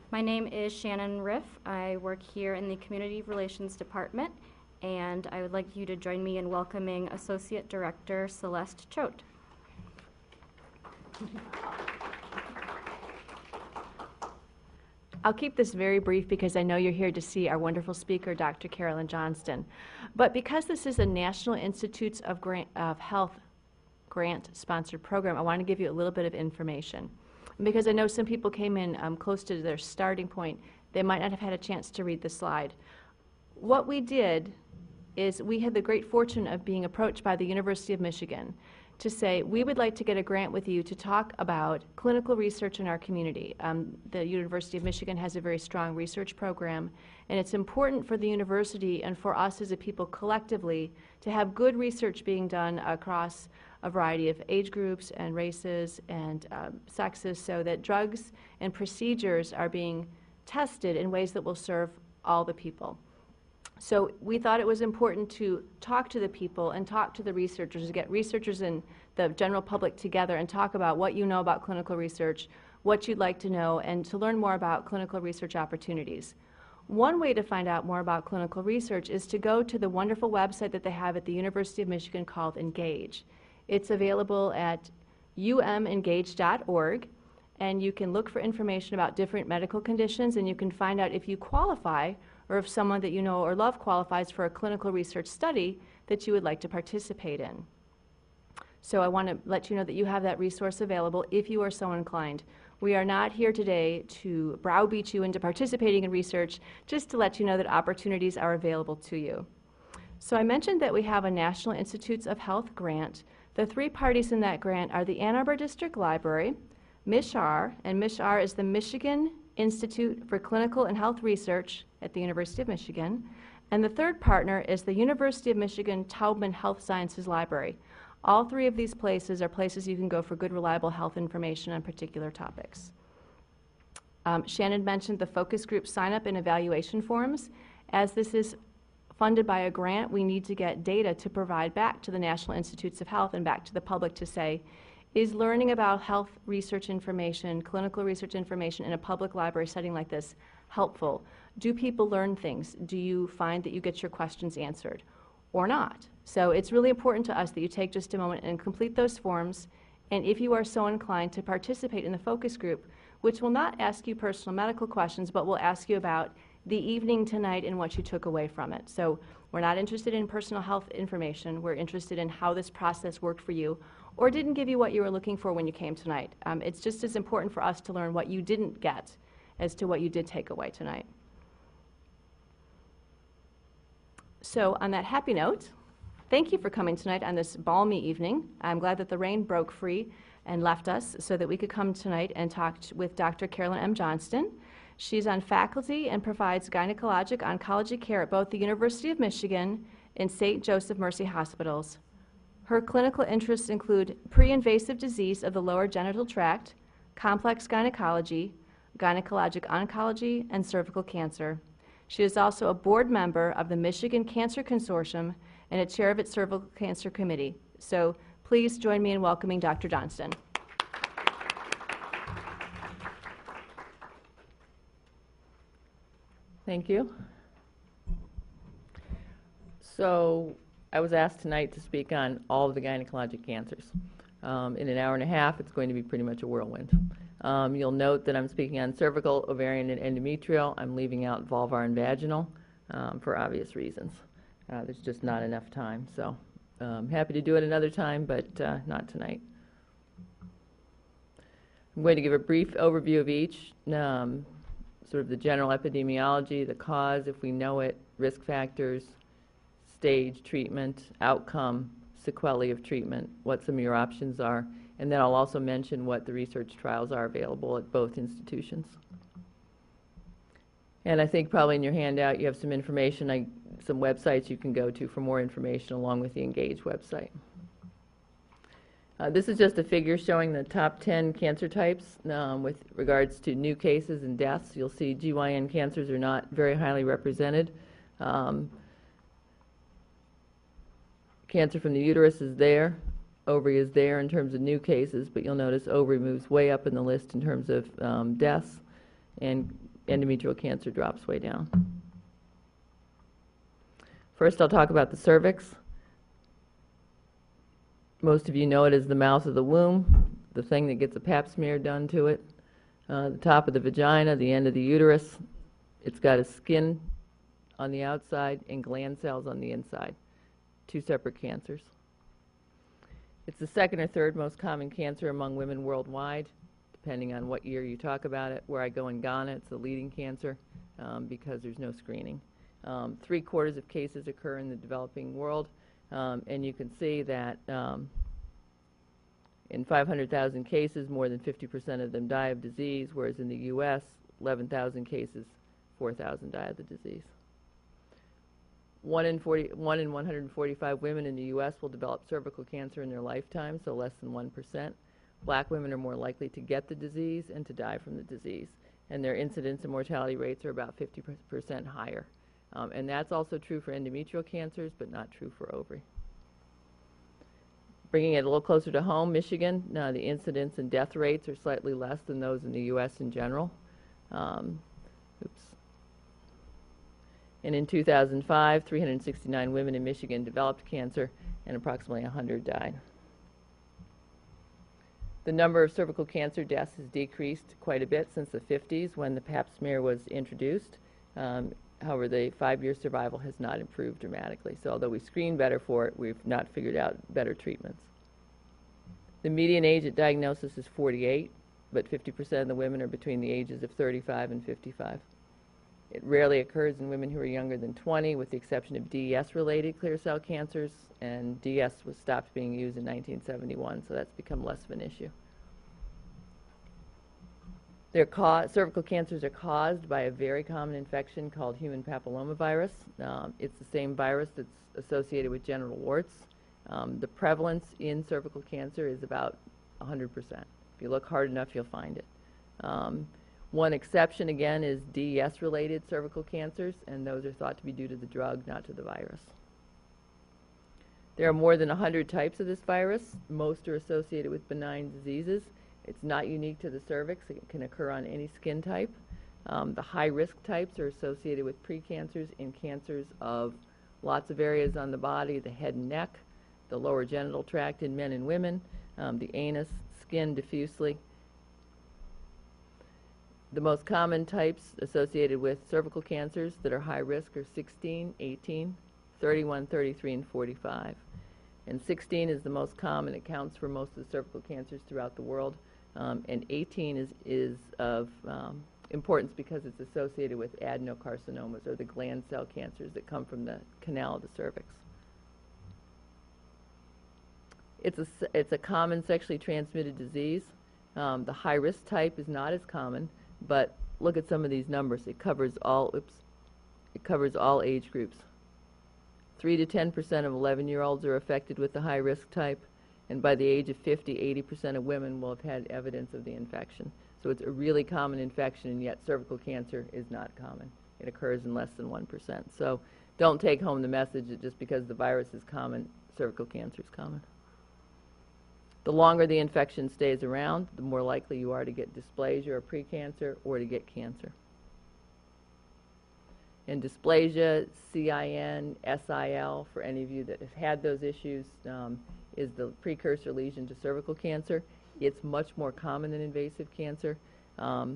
My name is Shannon Riff. I work here in the Community Relations Department, and I would like you to join me in welcoming Associate Director Celeste Choate. I'll keep this very brief because I know you're here to see our wonderful speaker, Dr. Carolyn Johnston. But because this is a National Institutes of Health grant-sponsored program, I want to give you a little bit of information. Because I know some people came in close to their starting point, they might not have had a chance to read the slide. What we did is we had the great fortune of being approached by the University of Michigan to say, we would like to get a grant with you to talk about clinical research in our community. The University of Michigan has a very strong research program, and it's important for the university and for us as a people collectively to have good research being done across a variety of age groups and races and sexes, so that drugs and procedures are being tested in ways that will serve all the people. So we thought it was important to talk to the people and talk to the researchers, get researchers and the general public together and talk about what you know about clinical research, what you'd like to know, and to learn more about clinical research opportunities. One way to find out more about clinical research is to go to the wonderful website that they have at the University of Michigan called Engage. It's available at umengage.org, and you can look for information about different medical conditions, and you can find out if you qualify or if someone that you know or love qualifies for a clinical research study that you would like to participate in. So I want to let you know that you have that resource available if you are so inclined. We are not here today to browbeat you into participating in research, just to let you know that opportunities are available to you. So I mentioned that we have a National Institutes of Health grant. The three parties in that grant are the Ann Arbor District Library, MISHR, and MISHR is the Michigan Institute for Clinical and Health Research at the University of Michigan, and the third partner is the University of Michigan Taubman Health Sciences Library. All three of these places are places you can go for good, reliable health information on particular topics. Shannon mentioned the focus group sign-up and evaluation forms. As this is funded by a grant, we need to get data to provide back to the National Institutes of Health and back to the public to say, is learning about health research information, clinical research information in a public library setting like this helpful? Do people learn things? Do you find that you get your questions answered or not? So it's really important to us that you take just a moment and complete those forms, and if you are so inclined, to participate in the focus group, which will not ask you personal medical questions, but will ask you about the evening tonight and what you took away from it. So we're not interested in personal health information. We're interested in how this process worked for you or didn't give you what you were looking for when you came tonight. It's just as important for us to learn what you didn't get as to what you did take away tonight. So on that happy note, thank you for coming tonight on this balmy evening. I'm glad that the rain broke free and left us so that we could come tonight and talk with Dr. Carolyn M. Johnston. She's on faculty and provides gynecologic oncology care at both the University of Michigan and St. Joseph Mercy Hospitals. Her clinical interests include pre-invasive disease of the lower genital tract, complex gynecology, gynecologic oncology, and cervical cancer. She is also a board member of the Michigan Cancer Consortium and a chair of its cervical cancer committee. So please join me in welcoming Dr. Johnston. Thank you. So I was asked tonight to speak on all of the gynecologic cancers. In an hour and a half, it's going to be pretty much a whirlwind. You'll note that I'm speaking on cervical, ovarian, and endometrial. I'm leaving out vulvar and vaginal for obvious reasons. There's just not enough time. So I'm happy to do it another time, but not tonight. I'm going to give a brief overview of each, sort of the general epidemiology, the cause, if we know it, risk factors, stage, treatment, outcome, sequelae of treatment, what some of your options are, and then I'll also mention what the research trials are available at both institutions. And I think probably in your handout you have some information, some websites you can go to for more information along with the Engage website. This is just a figure showing the top 10 cancer types with regards to new cases and deaths. You'll see GYN cancers are not very highly represented. Cancer from the uterus is there. Ovary is there in terms of new cases, but you'll notice ovary moves way up in the list in terms of deaths. And endometrial cancer drops way down. First, I'll talk about the cervix. Most of you know it as the mouth of the womb, the thing that gets a pap smear done to it. The top of the vagina, the end of the uterus. It's got a skin on the outside and gland cells on the inside. Two separate cancers. It's the second or third most common cancer among women worldwide, depending on what year you talk about it. Where I go in Ghana, it's the leading cancer because there's no screening. 3/4 of cases occur in the developing world, and you can see that in 500,000 cases, more than 50% of them die of disease, whereas in the U.S., 11,000 cases, 4,000 die of the disease. 1 in 145 women in the U.S. will develop cervical cancer in their lifetime, so less than 1%. Black women are more likely to get the disease and to die from the disease, and their incidence and mortality rates are about 50% higher. And that's also true for endometrial cancers, but not true for ovary. Bringing it a little closer to home, Michigan, the incidence and death rates are slightly less than those in the U.S. in general. And in 2005, 369 women in Michigan developed cancer, and approximately 100 died. The number of cervical cancer deaths has decreased quite a bit since the 50s when the pap smear was introduced. However, the 5-year survival has not improved dramatically. So although we screen better for it, we've not figured out better treatments. The median age at diagnosis is 48, but 50% of the women are between the ages of 35 and 55. It rarely occurs in women who are younger than 20, with the exception of DES-related clear cell cancers, and DES was stopped being used in 1971, so that's become less of an issue. Cervical cancers are caused by a very common infection called human papillomavirus. It's the same virus that's associated with genital warts. The prevalence in cervical cancer is about 100%. If you look hard enough, you'll find it. One exception, again, is DES-related cervical cancers, and those are thought to be due to the drug, not to the virus. There are more than 100 types of this virus. Most are associated with benign diseases. It's not unique to the cervix. It can occur on any skin type. The high-risk types are associated with precancers and cancers of lots of areas on the body, the head and neck, the lower genital tract in men and women, the anus, skin diffusely. The most common types associated with cervical cancers that are high risk are 16, 18, 31, 33, and 45. And 16 is the most common. It counts for most of the cervical cancers throughout the world. And 18 is of importance because it's associated with adenocarcinomas, or the gland cell cancers that come from the canal of the cervix. It's a common sexually transmitted disease. The high-risk type is not as common, but look at some of these numbers. It covers all age groups. 3 to 10% of 11-year-olds are affected with the high-risk type, and by the age of 50, 80% of women will have had evidence of the infection. So it's a really common infection, and yet cervical cancer is not common. It occurs in less than 1%. So don't take home the message that just because the virus is common, cervical cancer is common. The longer the infection stays around, the more likely you are to get dysplasia or precancer, or to get cancer. And dysplasia, CIN, SIL, for any of you that have had those issues, is the precursor lesion to cervical cancer. It's much more common than invasive cancer. I'll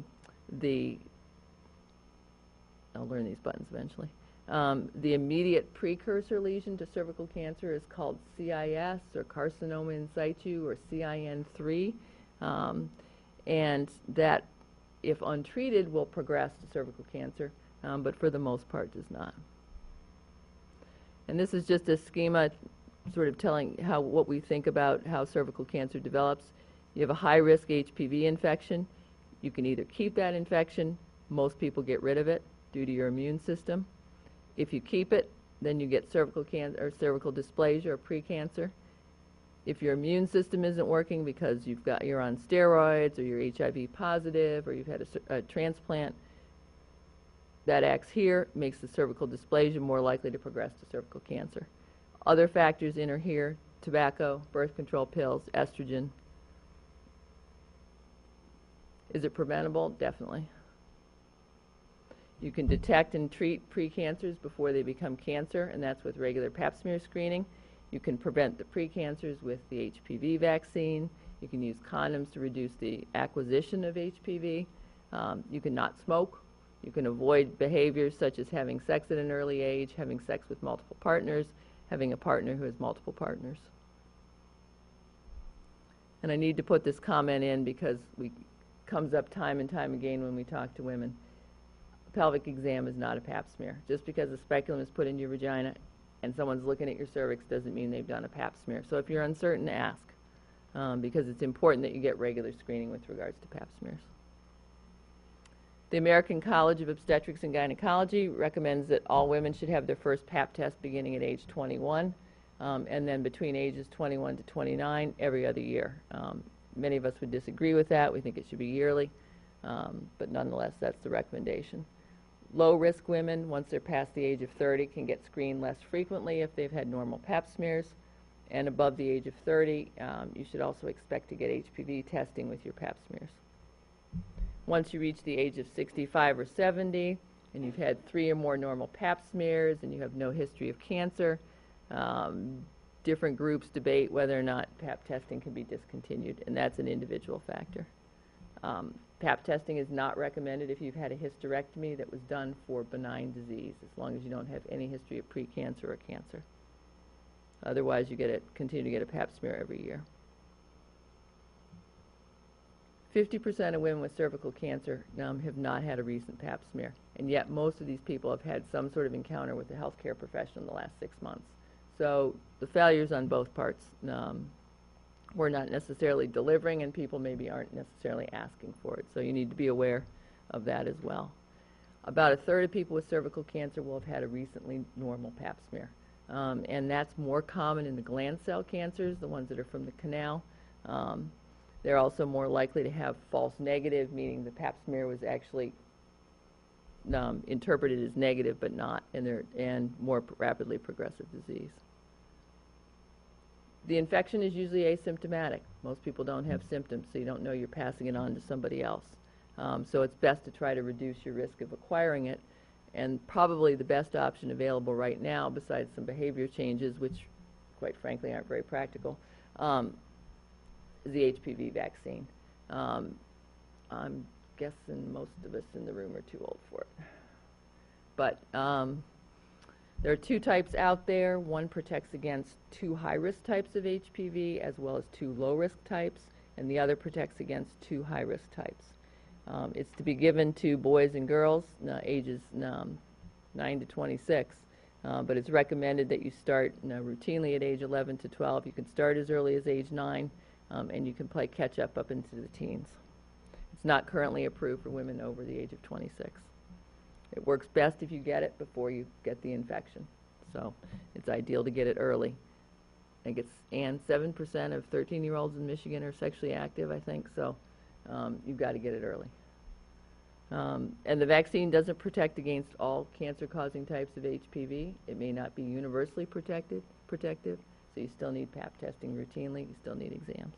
learn these buttons eventually. The immediate precursor lesion to cervical cancer is called CIS, or carcinoma in situ, or CIN3, and that, if untreated, will progress to cervical cancer, but for the most part does not. And this is just a schema sort of telling what we think about how cervical cancer develops. You have a high-risk HPV infection. You can either keep that infection. Most people get rid of it due to your immune system. If you keep it, then you get cervical cancer or cervical dysplasia or precancer. If your immune system isn't working because you're on steroids, or you're HIV positive, or you've had a transplant, that acts here, makes the cervical dysplasia more likely to progress to cervical cancer. Other factors enter here: tobacco, birth control pills, estrogen. Is it preventable? Definitely. You can detect and treat precancers before they become cancer, and that's with regular pap smear screening. You can prevent the precancers with the HPV vaccine. You can use condoms to reduce the acquisition of HPV. You can not smoke. You can avoid behaviors such as having sex at an early age, having sex with multiple partners, having a partner who has multiple partners. And I need to put this comment in because it comes up time and time again when we talk to women. A pelvic exam is not a pap smear. Just because a speculum is put in your vagina and someone's looking at your cervix doesn't mean they've done a pap smear. So if you're uncertain, ask, because it's important that you get regular screening with regards to pap smears. The American College of Obstetrics and Gynecology recommends that all women should have their first pap test beginning at age 21, and then between ages 21 to 29 every other year. Many of us would disagree with that. We think it should be yearly, but nonetheless, that's the recommendation. Low-risk women, once they're past the age of 30, can get screened less frequently if they've had normal pap smears. And above the age of 30, you should also expect to get HPV testing with your pap smears. Once you reach the age of 65 or 70, and you've had 3 or more normal pap smears, and you have no history of cancer, different groups debate whether or not pap testing can be discontinued, and that's an individual factor. Pap testing is not recommended if you've had a hysterectomy that was done for benign disease, as long as you don't have any history of precancer or cancer. Otherwise, you continue to get a pap smear every year. 50% of women with cervical cancer have not had a recent pap smear, and yet most of these people have had some sort of encounter with a healthcare professional in the last 6 months. So the failures on both parts. We're not necessarily delivering, and people maybe aren't necessarily asking for it. So you need to be aware of that as well. About a third of people with cervical cancer will have had a recently normal pap smear. And that's more common in the gland cell cancers, the ones that are from the canal. They're also more likely to have false negative, meaning the pap smear was actually interpreted as negative but not, and more rapidly progressive disease. The infection is usually asymptomatic. Most people don't have symptoms, so you don't know you're passing it on to somebody else. So it's best to try to reduce your risk of acquiring it. And probably the best option available right now, besides some behavior changes, which quite frankly aren't very practical, is the HPV vaccine. I'm guessing most of us in the room are too old for it. But there are 2 types out there. One protects against 2 high-risk types of HPV as well as 2 low-risk types, and the other protects against 2 high-risk types. It's to be given to boys and girls ages 9 to 26, but it's recommended that you start routinely at age 11 to 12. You can start as early as age 9, and you can play catch-up up into the teens. It's not currently approved for women over the age of 26. It works best if you get it before you get the infection. So it's ideal to get it early. I think 7% of 13-year-olds in Michigan are sexually active, I think, so you've got to get it early. And the vaccine doesn't protect against all cancer-causing types of HPV. It may not be universally protective, so you still need pap testing routinely. You still need exams.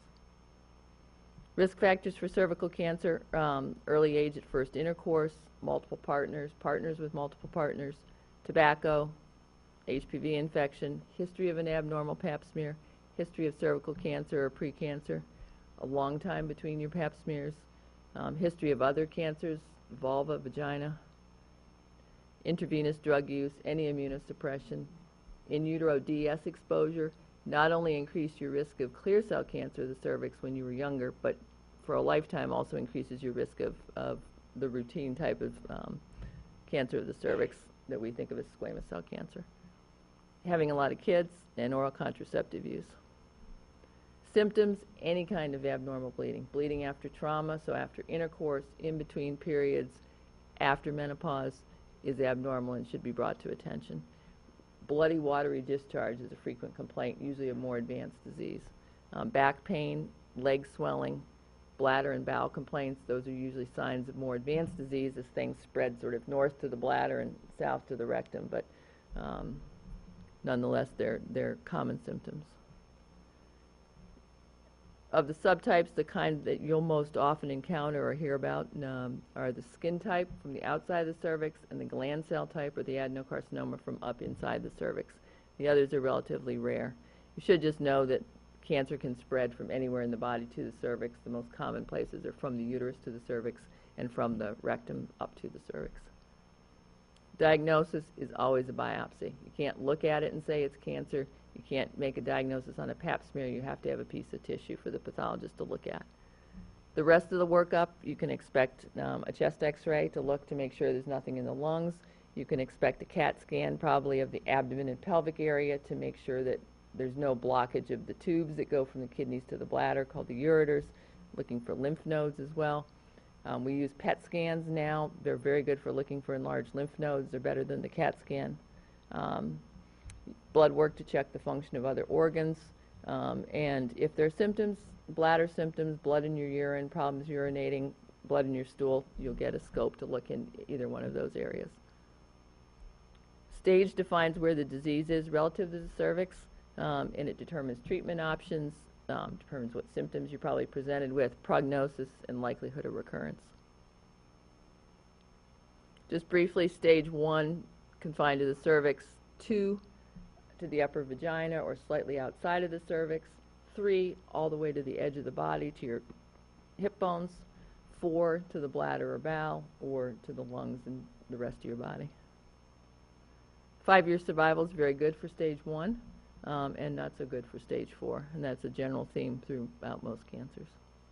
Risk factors for cervical cancer: early age at first intercourse, multiple partners, partners with multiple partners, tobacco, HPV infection, history of an abnormal pap smear, history of cervical cancer or precancer, a long time between your pap smears, history of other cancers, vulva, vagina, intravenous drug use, any immunosuppression, in utero DES exposure. Not only increase your risk of clear cell cancer of the cervix when you were younger, but for a lifetime also increases your risk of the routine type of cancer of the cervix that we think of as squamous cell cancer. Having a lot of kids and oral contraceptive use. Symptoms: any kind of abnormal bleeding. Bleeding after trauma, so after intercourse, in between periods, after menopause, is abnormal and should be brought to attention. Bloody, watery discharge is a frequent complaint, usually a more advanced disease. Back pain, leg swelling, bladder and bowel complaints, those are usually signs of more advanced disease as things spread sort of north to the bladder and south to the rectum, but nonetheless, they're common symptoms. Of the subtypes, the kind that you'll most often encounter or hear about are the skin type from the outside of the cervix and the gland cell type or the adenocarcinoma from up inside the cervix. The others are relatively rare. You should just know that cancer can spread from anywhere in the body to the cervix. The most common places are from the uterus to the cervix and from the rectum up to the cervix. Diagnosis is always a biopsy. You can't look at it and say it's cancer. You can't make a diagnosis on a pap smear. You have to have a piece of tissue for the pathologist to look at. The rest of the workup, you can expect a chest x-ray to look to make sure there's nothing in the lungs. You can expect a CAT scan probably of the abdomen and pelvic area to make sure that there's no blockage of the tubes that go from the kidneys to the bladder called the ureters, looking for lymph nodes as well. We use PET scans now. They're very good for looking for enlarged lymph nodes. They're better than the CAT scan. Blood work to check the function of other organs. And if there are symptoms, bladder symptoms, blood in your urine, problems urinating, blood in your stool, you'll get a scope to look in either one of those areas. Stage defines where the disease is relative to the cervix, and it determines treatment options, determines what symptoms you're probably presented with, prognosis, and likelihood of recurrence. Just briefly, stage 1 confined to the cervix, 2 to the upper vagina or slightly outside of the cervix, 3 all the way to the edge of the body to your hip bones, 4 to the bladder or bowel, or to the lungs and the rest of your body. 5-year survival is very good for stage 1. And not so good for stage 4, and that's a general theme throughout most cancers.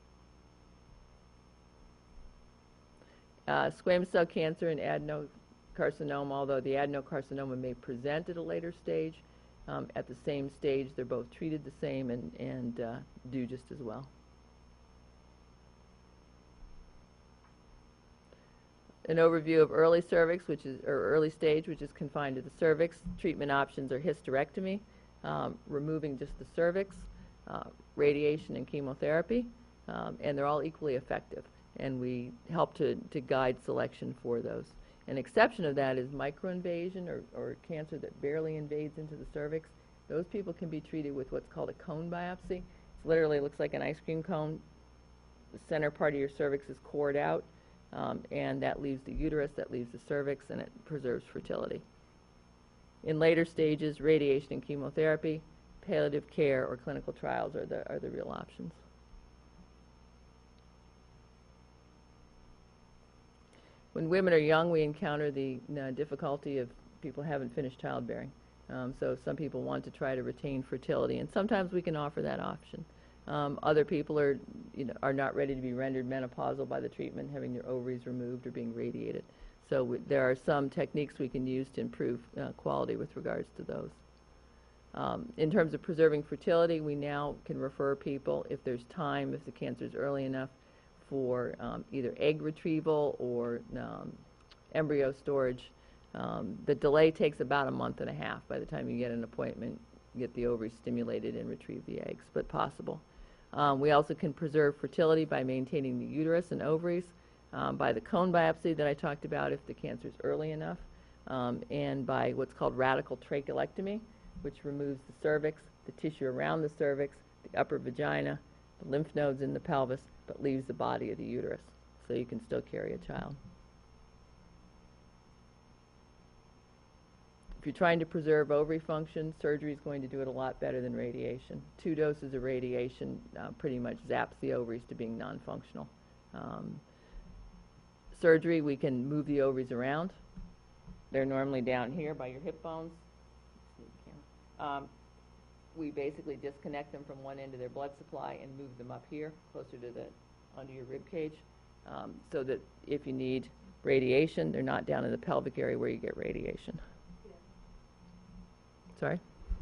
Squamous cell cancer and adenocarcinoma, although the adenocarcinoma may present at a later stage, at the same stage they're both treated the same and do just as well. An overview of early cervix, or early stage, which is confined to the cervix. Treatment options are hysterectomy, removing just the cervix, radiation and chemotherapy, and they're all equally effective. And we help to guide selection for those. An exception of that is microinvasion or cancer that barely invades into the cervix. Those people can be treated with what's called a cone biopsy. It literally looks like an ice cream cone. The center part of your cervix is cored out, and that leaves the uterus, that leaves the cervix, and it preserves fertility. In later stages, radiation and chemotherapy, palliative care, or clinical trials are the real options. When women are young, we encounter the difficulty of people haven't finished childbearing. So some people want to try to retain fertility, and sometimes we can offer that option. Other people are not ready to be rendered menopausal by the treatment, having their ovaries removed or being radiated. So there are some techniques we can use to improve quality with regards to those. In terms of preserving fertility, we now can refer people, if there's time, if the cancer is early enough, for either egg retrieval or embryo storage. The delay takes about a month and a half by the time you get an appointment, get the ovaries stimulated and retrieve the eggs, but possible. We also can preserve fertility by maintaining the uterus and ovaries, by the cone biopsy that I talked about if the cancer is early enough, and by what's called radical trachelectomy, which removes the cervix, the tissue around the cervix, the upper vagina, the lymph nodes in the pelvis, but leaves the body of the uterus, so you can still carry a child. If you're trying to preserve ovary function, surgery is going to do it a lot better than radiation. 2 doses of radiation pretty much zaps the ovaries to being non-functional. Surgery, we can move the ovaries around. They're normally down here by your hip bones. We basically disconnect them from one end of their blood supply and move them up here, closer to under your rib cage, so that if you need radiation, they're not down in the pelvic area where you get radiation. Yeah. Sorry?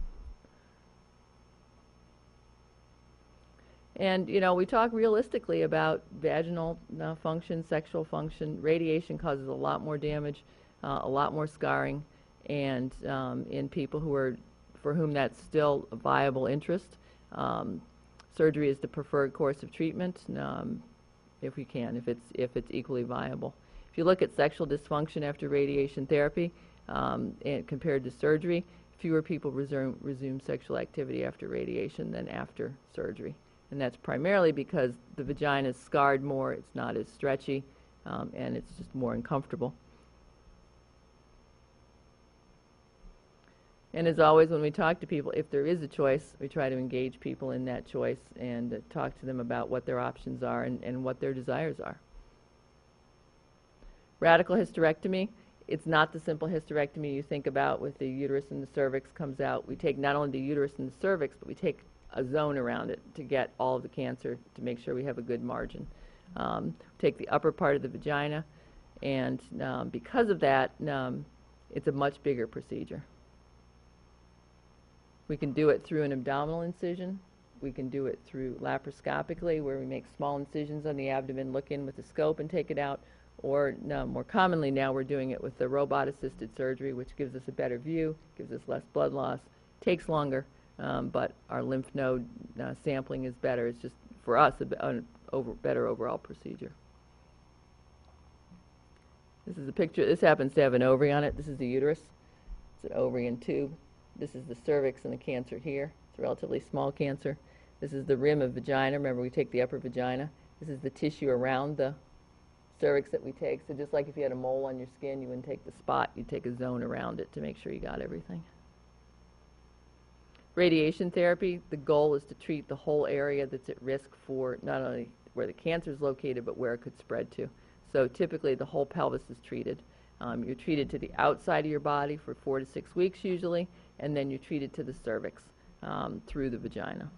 And, we talk realistically about vaginal function, sexual function. Radiation causes a lot more damage, a lot more scarring, and in people for whom that's still a viable interest, surgery is the preferred course of treatment, if we can, if it's equally viable. If you look at sexual dysfunction after radiation therapy, and compared to surgery, fewer people resume sexual activity after radiation than after surgery. And that's primarily because the vagina is scarred more, it's not as stretchy, and it's just more uncomfortable. And as always, when we talk to people, if there is a choice, we try to engage people in that choice and talk to them about what their options are and what their desires are. Radical hysterectomy, it's not the simple hysterectomy you think about with the uterus and the cervix comes out. We take not only the uterus and the cervix, but we take a zone around it to get all of the cancer to make sure we have a good margin. Take the upper part of the vagina, and because of that, it's a much bigger procedure. We can do it through an abdominal incision. We can do it through laparoscopically, where we make small incisions on the abdomen, look in with a scope and take it out. Or more commonly now, we're doing it with the robot-assisted surgery, which gives us a better view, gives us less blood loss, takes longer, but our lymph node sampling is better. It's just, for us, a better overall procedure. This is a picture. This happens to have an ovary on it. This is the uterus. It's an ovary and tube. This is the cervix and the cancer here. It's a relatively small cancer. This is the rim of vagina. Remember, we take the upper vagina. This is the tissue around the cervix that we take. So just like if you had a mole on your skin, you wouldn't take the spot. You'd take a zone around it to make sure you got everything. Radiation therapy, the goal is to treat the whole area that's at risk for not only where the cancer is located, but where it could spread to. So typically the whole pelvis is treated. You're treated to the outside of your body for 4 to 6 weeks usually, and then you're treated to the cervix through the vagina.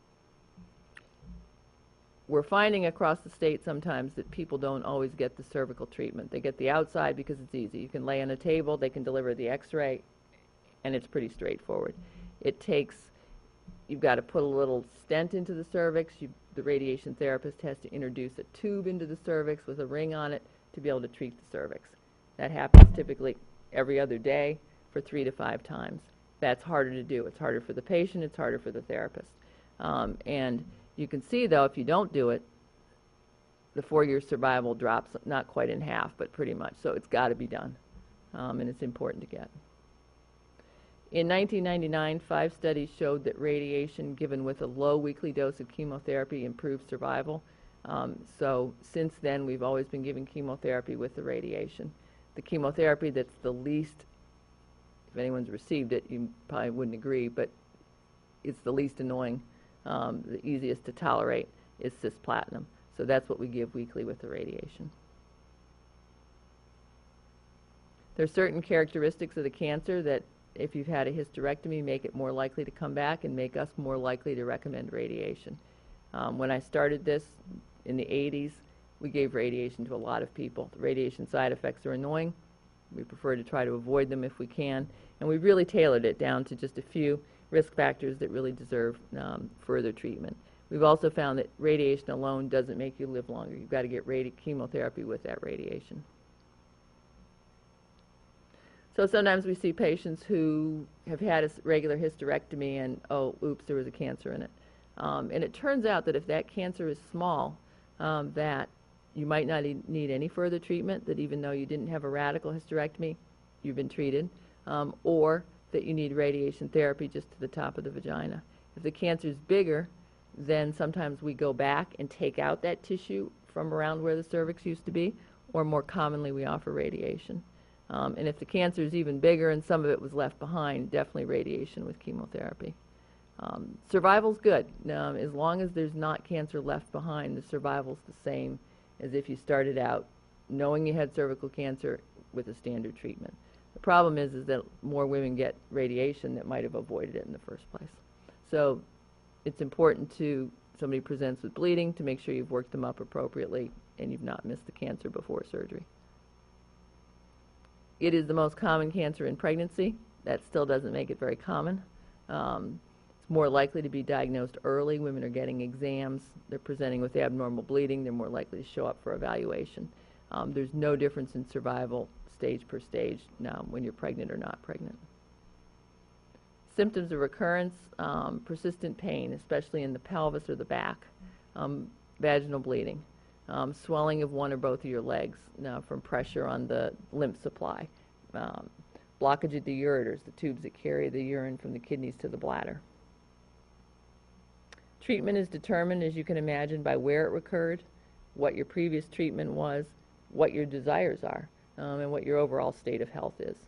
We're finding across the state sometimes that people don't always get the cervical treatment. They get the outside because it's easy. You can lay on a table, they can deliver the x-ray, and it's pretty straightforward. It takes, you've got to put a little stent into the cervix. The radiation therapist has to introduce a tube into the cervix with a ring on it to be able to treat the cervix. That happens typically every other day for 3 to 5 times. That's harder to do. It's harder for the patient, it's harder for the therapist. And you can see, though, if you don't do it, the 4-year survival drops not quite in half, but pretty much. So it's got to be done, and it's important to get. In 1999, 5 studies showed that radiation given with a low weekly dose of chemotherapy improved survival. So since then, we've always been giving chemotherapy with the radiation. The chemotherapy that's the least, if anyone's received it, you probably wouldn't agree, but it's the least annoying, the easiest to tolerate, is cisplatin. So that's what we give weekly with the radiation. There are certain characteristics of the cancer that, if you've had a hysterectomy, make it more likely to come back and make us more likely to recommend radiation. When I started this in the 80s, we gave radiation to a lot of people. The radiation side effects are annoying. We prefer to try to avoid them if we can. And we really tailored it down to just a few risk factors that really deserve further treatment. We've also found that radiation alone doesn't make you live longer. You've got to get chemotherapy with that radiation. So sometimes we see patients who have had a regular hysterectomy and, oh, oops, there was a cancer in it. And it turns out that if that cancer is small, that you might not need any further treatment, that even though you didn't have a radical hysterectomy, you've been treated, or that you need radiation therapy just to the top of the vagina. If the cancer is bigger, then sometimes we go back and take out that tissue from around where the cervix used to be, or more commonly we offer radiation. And if the cancer is even bigger and some of it was left behind, definitely radiation with chemotherapy. Survival's good. As long as there's not cancer left behind, the survival's the same as if you started out knowing you had cervical cancer with a standard treatment. The problem is that more women get radiation that might have avoided it in the first place. So it's important to, somebody presents with bleeding, to make sure you've worked them up appropriately and you've not missed the cancer before surgery. It is the most common cancer in pregnancy. That still doesn't make it very common. It's more likely to be diagnosed early. Women are getting exams. They're presenting with abnormal bleeding. They're more likely to show up for evaluation. There's no difference in survival stage per stage now when you're pregnant or not pregnant. Symptoms of recurrence, persistent pain, especially in the pelvis or the back, vaginal bleeding, swelling of one or both of your legs from pressure on the lymph supply, blockage of the ureters, the tubes that carry the urine from the kidneys to the bladder. Treatment is determined, as you can imagine, by where it recurred, what your previous treatment was, what your desires are, and what your overall state of health is.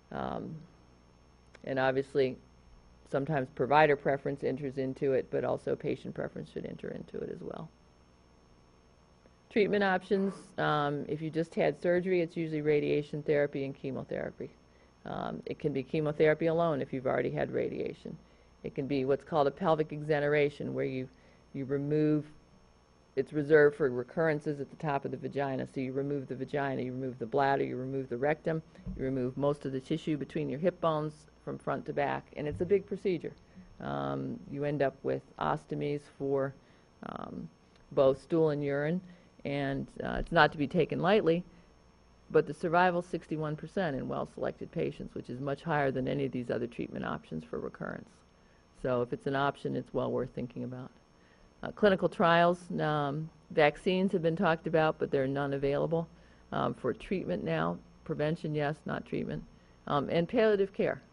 And obviously, sometimes provider preference enters into it, but also patient preference should enter into it as well. Treatment options, if you just had surgery, it's usually radiation therapy and chemotherapy. It can be chemotherapy alone if you've already had radiation. It can be what's called a pelvic exoneration, where you remove, it's reserved for recurrences at the top of the vagina. So you remove the vagina, you remove the bladder, you remove the rectum, you remove most of the tissue between your hip bones from front to back, and it's a big procedure. You end up with ostomies for both stool and urine, and it's not to be taken lightly, but the survival is 61% in well-selected patients, which is much higher than any of these other treatment options for recurrence. So if it's an option, it's well worth thinking about. Clinical trials, vaccines have been talked about, but there are none available for treatment now. Prevention, yes, not treatment. And palliative care.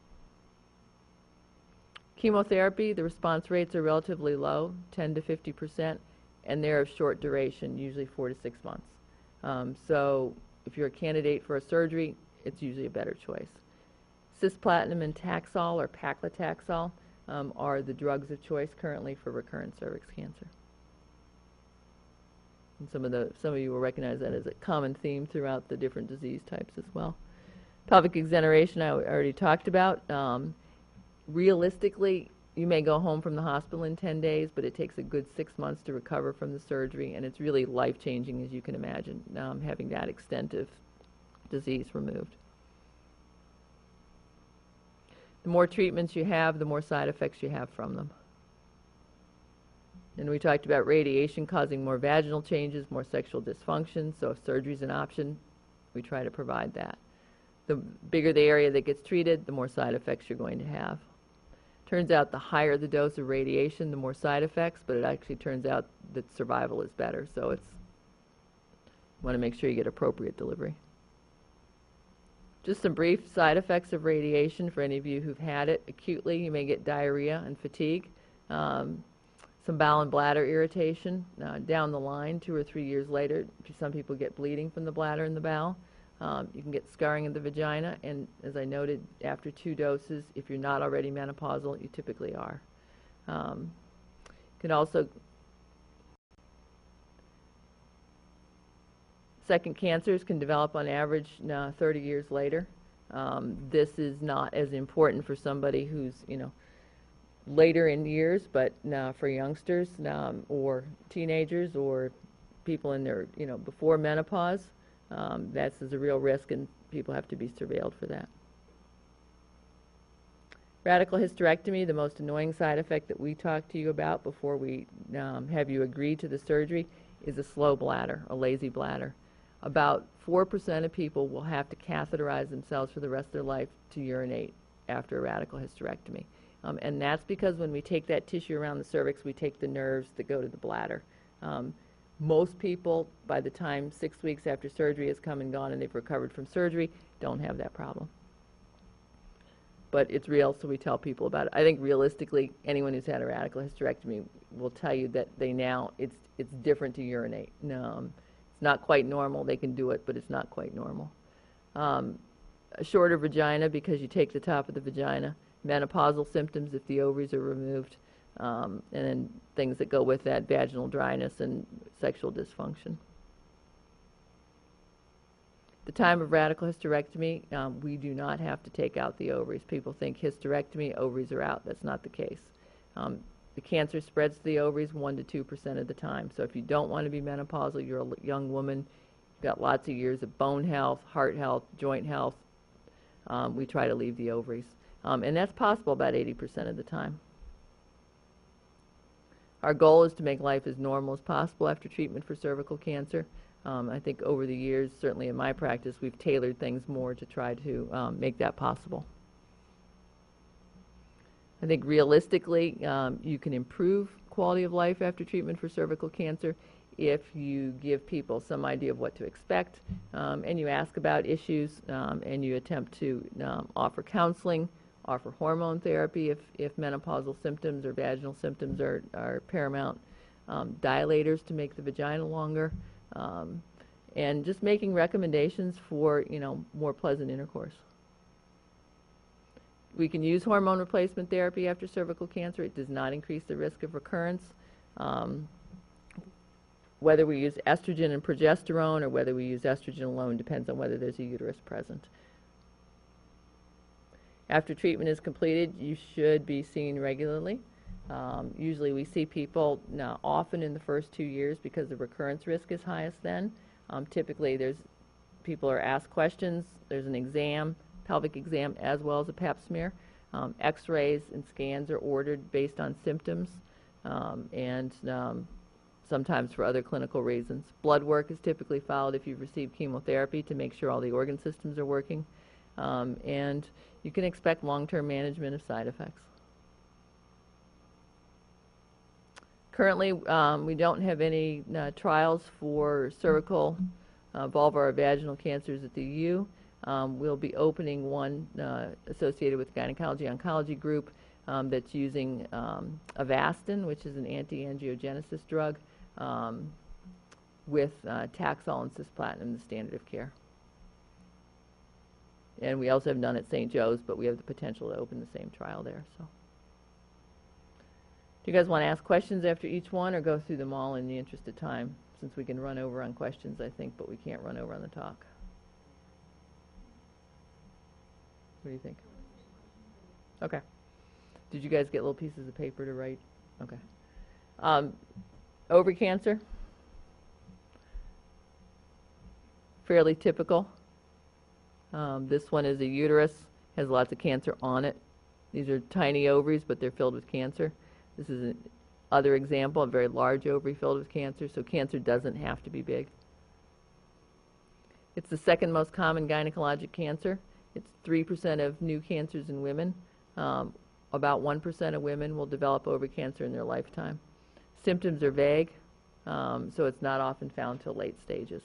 Chemotherapy, the response rates are relatively low, 10 to 50%, and they're of short duration, usually 4 to 6 months. So if you're a candidate for a surgery, it's usually a better choice. Cisplatin and Taxol, or paclitaxel, are the drugs of choice currently for recurrent cervix cancer. And some of you will recognize that as a common theme throughout the different disease types as well. Pelvic exoneration I already talked about. Realistically, you may go home from the hospital in 10 days, but it takes a good 6 months to recover from the surgery, and it's really life-changing, as you can imagine, having that extent of disease removed. The more treatments you have, the more side effects you have from them. And we talked about radiation causing more vaginal changes, more sexual dysfunction, so if surgery is an option, we try to provide that. The bigger the area that gets treated, the more side effects you're going to have. Turns out the higher the dose of radiation, the more side effects, but it actually turns out that survival is better, so you want to make sure you get appropriate delivery. Just some brief side effects of radiation for any of you who've had it acutely. You may get diarrhea and fatigue, some bowel and bladder irritation. Down the line, 2 or 3 years later, some people get bleeding from the bladder and the bowel. You can get scarring in the vagina, and as I noted, after 2 doses, if you're not already menopausal, you typically are. Can also second cancers can develop on average 30 years later. This is not as important for somebody who's, later in years, but for youngsters or teenagers or people in their, before menopause, that's a real risk, and people have to be surveilled for that. Radical hysterectomy, the most annoying side effect that we talk to you about before we have you agree to the surgery, is a slow bladder, a lazy bladder. About 4% of people will have to catheterize themselves for the rest of their life to urinate after a radical hysterectomy. And that's because when we take that tissue around the cervix, we take the nerves that go to the bladder. Most people, by the time 6 weeks after surgery has come and gone and they've recovered from surgery, don't have that problem. But it's real, so we tell people about it. I think realistically, anyone who's had a radical hysterectomy will tell you that it's different to urinate. No, it's not quite normal. They can do it, but it's not quite normal. A shorter vagina because you take the top of the vagina. Menopausal symptoms if the ovaries are removed. And then things that go with that, vaginal dryness and sexual dysfunction. The time of radical hysterectomy, we do not have to take out the ovaries. People think hysterectomy, ovaries are out. That's not the case. The cancer spreads to the ovaries 1 to 2% of the time. So if you don't want to be menopausal, you're a young woman, you've got lots of years of bone health, heart health, joint health, we try to leave the ovaries. And that's possible about 80% of the time. Our goal is to make life as normal as possible after treatment for cervical cancer. I think over the years, certainly in my practice, we've tailored things more to try to make that possible. I think realistically, you can improve quality of life after treatment for cervical cancer if you give people some idea of what to expect, and you ask about issues, and you attempt to offer counseling, offer hormone therapy if menopausal symptoms or vaginal symptoms are paramount, dilators to make the vagina longer, and just making recommendations for, more pleasant intercourse. We can use hormone replacement therapy after cervical cancer. It does not increase the risk of recurrence. Whether we use estrogen and progesterone or whether we use estrogen alone depends on whether there's a uterus present. After treatment is completed, you should be seen regularly. Usually we see people now often in the first 2 years because the recurrence risk is highest then. Typically people are asked questions, there's an exam, pelvic exam as well as a pap smear. X-rays and scans are ordered based on symptoms and sometimes for other clinical reasons. Blood work is typically followed if you've received chemotherapy to make sure all the organ systems are working. And you can expect long-term management of side effects. Currently, we don't have any trials for cervical, vulvar, or vaginal cancers at the U. We'll be opening one associated with the Gynecology Oncology group that's using Avastin, which is an anti-angiogenesis drug, with Taxol and cisplatin, the standard of care. And we also have none at St. Joe's, but we have the potential to open the same trial there. So, do you guys want to ask questions after each one, or go through them all in the interest of time? Since we can run over on questions, I think, but we can't run over on the talk. What do you think? Okay. Did you guys get little pieces of paper to write? Okay. Ovary cancer. Fairly typical. This one is a uterus, has lots of cancer on it. These are tiny ovaries, but they're filled with cancer. This is another example, a very large ovary filled with cancer, so cancer doesn't have to be big. It's the second most common gynecologic cancer. It's 3% of new cancers in women. About 1% of women will develop ovary cancer in their lifetime. Symptoms are vague, so it's not often found till late stages.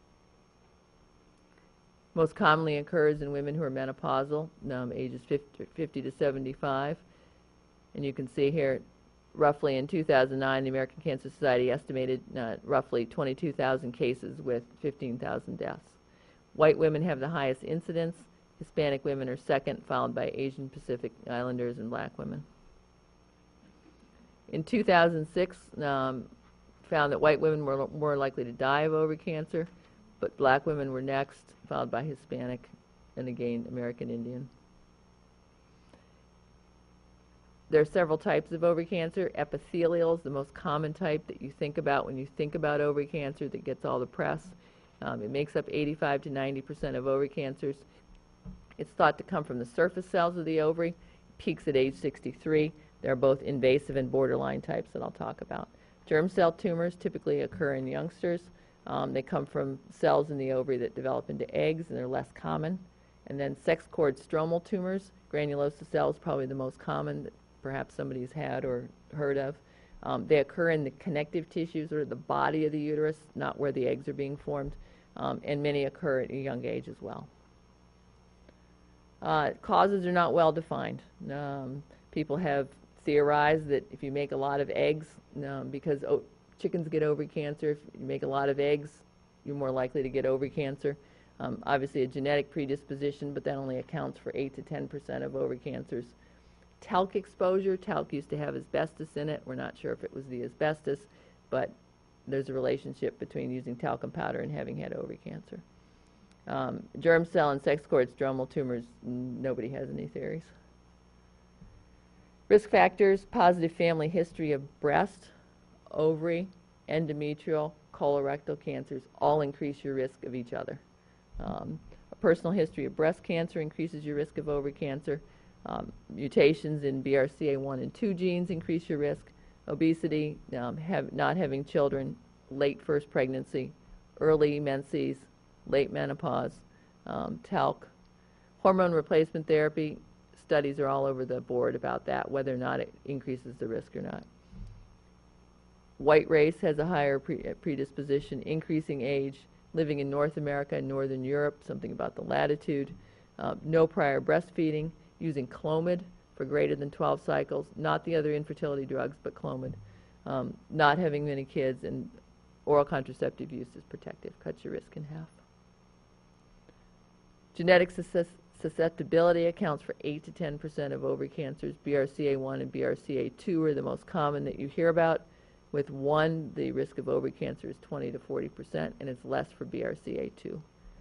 Most commonly occurs in women who are menopausal, ages 50 to 75. And you can see here, roughly in 2009, the American Cancer Society estimated roughly 22,000 cases with 15,000 deaths. White women have the highest incidence. Hispanic women are second, followed by Asian Pacific Islanders and black women. In 2006, found that white women were more likely to die of ovary cancer, but black women were next, followed by Hispanic, and again, American Indian. There are several types of ovary cancer. Epithelial is the most common type that you think about when you think about ovary cancer that gets all the press. It makes up 85 to 90% of ovary cancers. It's thought to come from the surface cells of the ovary, peaks at age 63. They're both invasive and borderline types that I'll talk about. Germ cell tumors typically occur in youngsters. They come from cells in the ovary that develop into eggs, and they're less common. And then sex cord stromal tumors, granulosa cells, probably the most common that perhaps somebody's had or heard of. They occur in the connective tissues or the body of the uterus, not where the eggs are being formed, and many occur at a young age as well. Causes are not well defined. People have theorized that if you make a lot of eggs, because chickens get ovary cancer, if you make a lot of eggs, you're more likely to get ovary cancer. Obviously a genetic predisposition, but that only accounts for 8 to 10% of ovary cancers. Talc exposure, talc used to have asbestos in it. We're not sure if it was the asbestos, but there's a relationship between using talcum powder and having had ovary cancer. Germ cell and sex cord stromal tumors, nobody has any theories. Risk factors: positive family history of breast, ovary, endometrial, colorectal cancers all increase your risk of each other. A personal history of breast cancer increases your risk of ovary cancer. Mutations in BRCA1 and 2 genes increase your risk. Obesity, not having children, late first pregnancy, early menses, late menopause, talc. Hormone replacement therapy, studies are all over the board about that, whether or not it increases the risk or not. White race has a higher predisposition, increasing age, living in North America and Northern Europe, something about the latitude, no prior breastfeeding, using Clomid for greater than 12 cycles, not the other infertility drugs, but Clomid, not having many kids, and oral contraceptive use is protective, cuts your risk in half. Genetic susceptibility accounts for 8 to 10% of ovary cancers. BRCA1 and BRCA2 are the most common that you hear about. With one, the risk of ovary cancer is 20 to 40%, and it's less for BRCA2.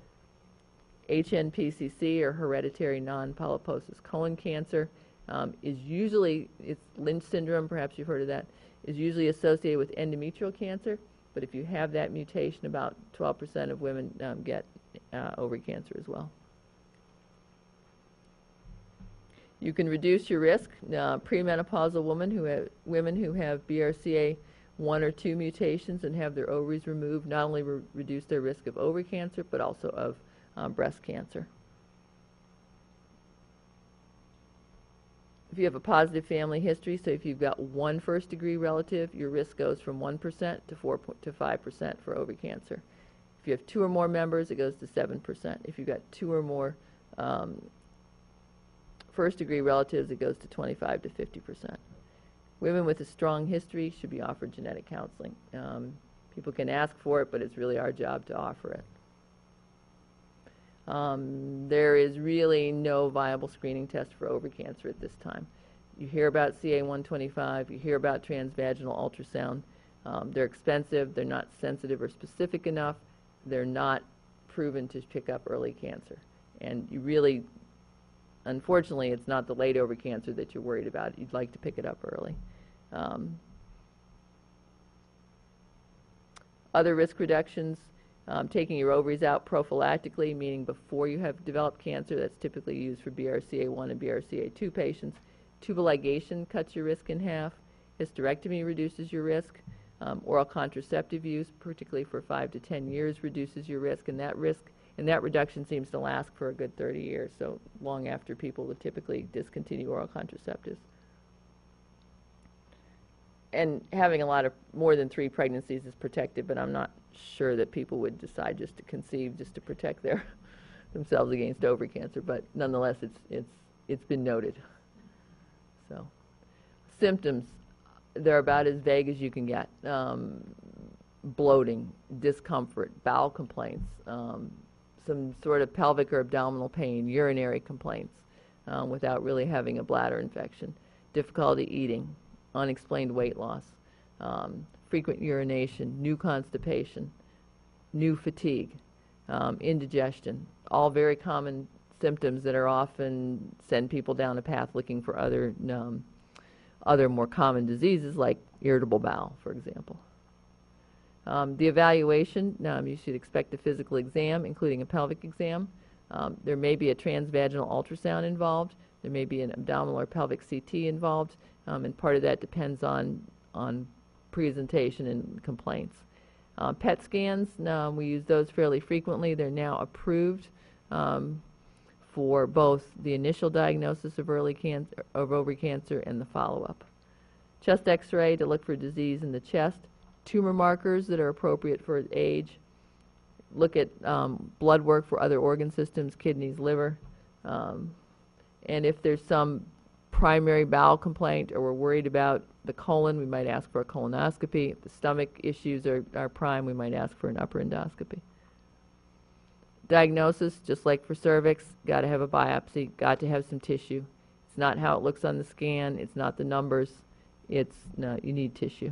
HNPCC, or hereditary non-polyposis colon cancer, is usually, it's Lynch syndrome, perhaps you've heard of that, is usually associated with endometrial cancer, but if you have that mutation, about 12% of women get ovary cancer as well. You can reduce your risk. Premenopausal women who have BRCA1 or 2 mutations and have their ovaries removed not only reduce their risk of ovary cancer, but also of breast cancer. If you have a positive family history, so if you've got one first-degree relative, your risk goes from 1% to 5% for ovary cancer. If you have 2 or more members, it goes to 7%. If you've got 2 or more first-degree relatives, it goes to 25 to 50%. Women with a strong history should be offered genetic counseling. People can ask for it, but it's really our job to offer it. There is really no viable screening test for ovary cancer at this time. You hear about CA-125, you hear about transvaginal ultrasound. They're expensive, they're not sensitive or specific enough, they're not proven to pick up early cancer. And you really, unfortunately, it's not the late ovary cancer that you're worried about. You'd like to pick it up early. Other risk reductions, taking your ovaries out prophylactically, meaning before you have developed cancer. That's typically used for BRCA1 and BRCA2 patients. Tubal ligation cuts your risk in half. Hysterectomy reduces your risk. Oral contraceptive use, particularly for 5 to 10 years, reduces your risk, and that reduction seems to last for a good 30 years, so long after people would typically discontinue oral contraceptives. And having a lot of more than 3 pregnancies is protective, but I'm not sure that people would decide just to conceive just to protect themselves against ovary cancer. But nonetheless, it's been noted. So, symptoms, they're about as vague as you can get. Bloating, discomfort, bowel complaints, some sort of pelvic or abdominal pain, urinary complaints, without really having a bladder infection, difficulty eating, unexplained weight loss, frequent urination, new constipation, new fatigue, indigestion, all very common symptoms that are often send people down a path looking for other more common diseases like irritable bowel, for example. The evaluation, you should expect a physical exam, including a pelvic exam. There may be a transvaginal ultrasound involved. There may be an abdominal or pelvic CT involved, and part of that depends on presentation and complaints. PET scans, we use those fairly frequently. They're now approved for both the initial diagnosis of ovary cancer and the follow-up. Chest X-ray to look for disease in the chest. Tumor markers that are appropriate for age. Look at blood work for other organ systems, kidneys, liver. And if there's some primary bowel complaint or we're worried about the colon, we might ask for a colonoscopy. If the stomach issues are prime, we might ask for an upper endoscopy. Diagnosis, just like for cervix, got to have a biopsy, got to have some tissue. It's not how it looks on the scan, it's not the numbers, you need tissue.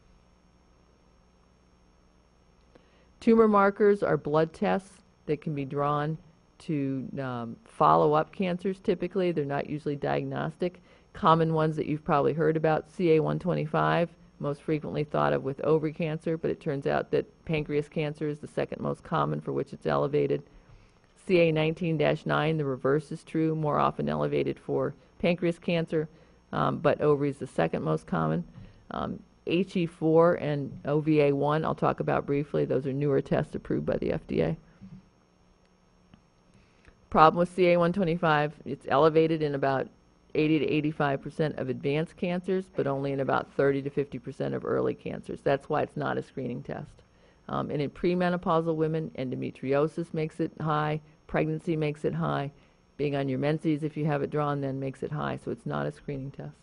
Tumor markers are blood tests that can be drawn to follow up cancers typically. They're not usually diagnostic. Common ones that you've probably heard about, CA-125, most frequently thought of with ovary cancer, but it turns out that pancreas cancer is the second most common for which it's elevated. CA-19-9, the reverse is true, more often elevated for pancreas cancer, but ovary is the second most common. HE4 and OVA1, I'll talk about briefly. Those are newer tests approved by the FDA. Problem with CA-125, it's elevated in about 80 to 85% of advanced cancers, but only in about 30 to 50% of early cancers. That's why it's not a screening test. And in premenopausal women, endometriosis makes it high, pregnancy makes it high, Being on your menses, if you have it drawn, then makes it high, so it's not a screening test.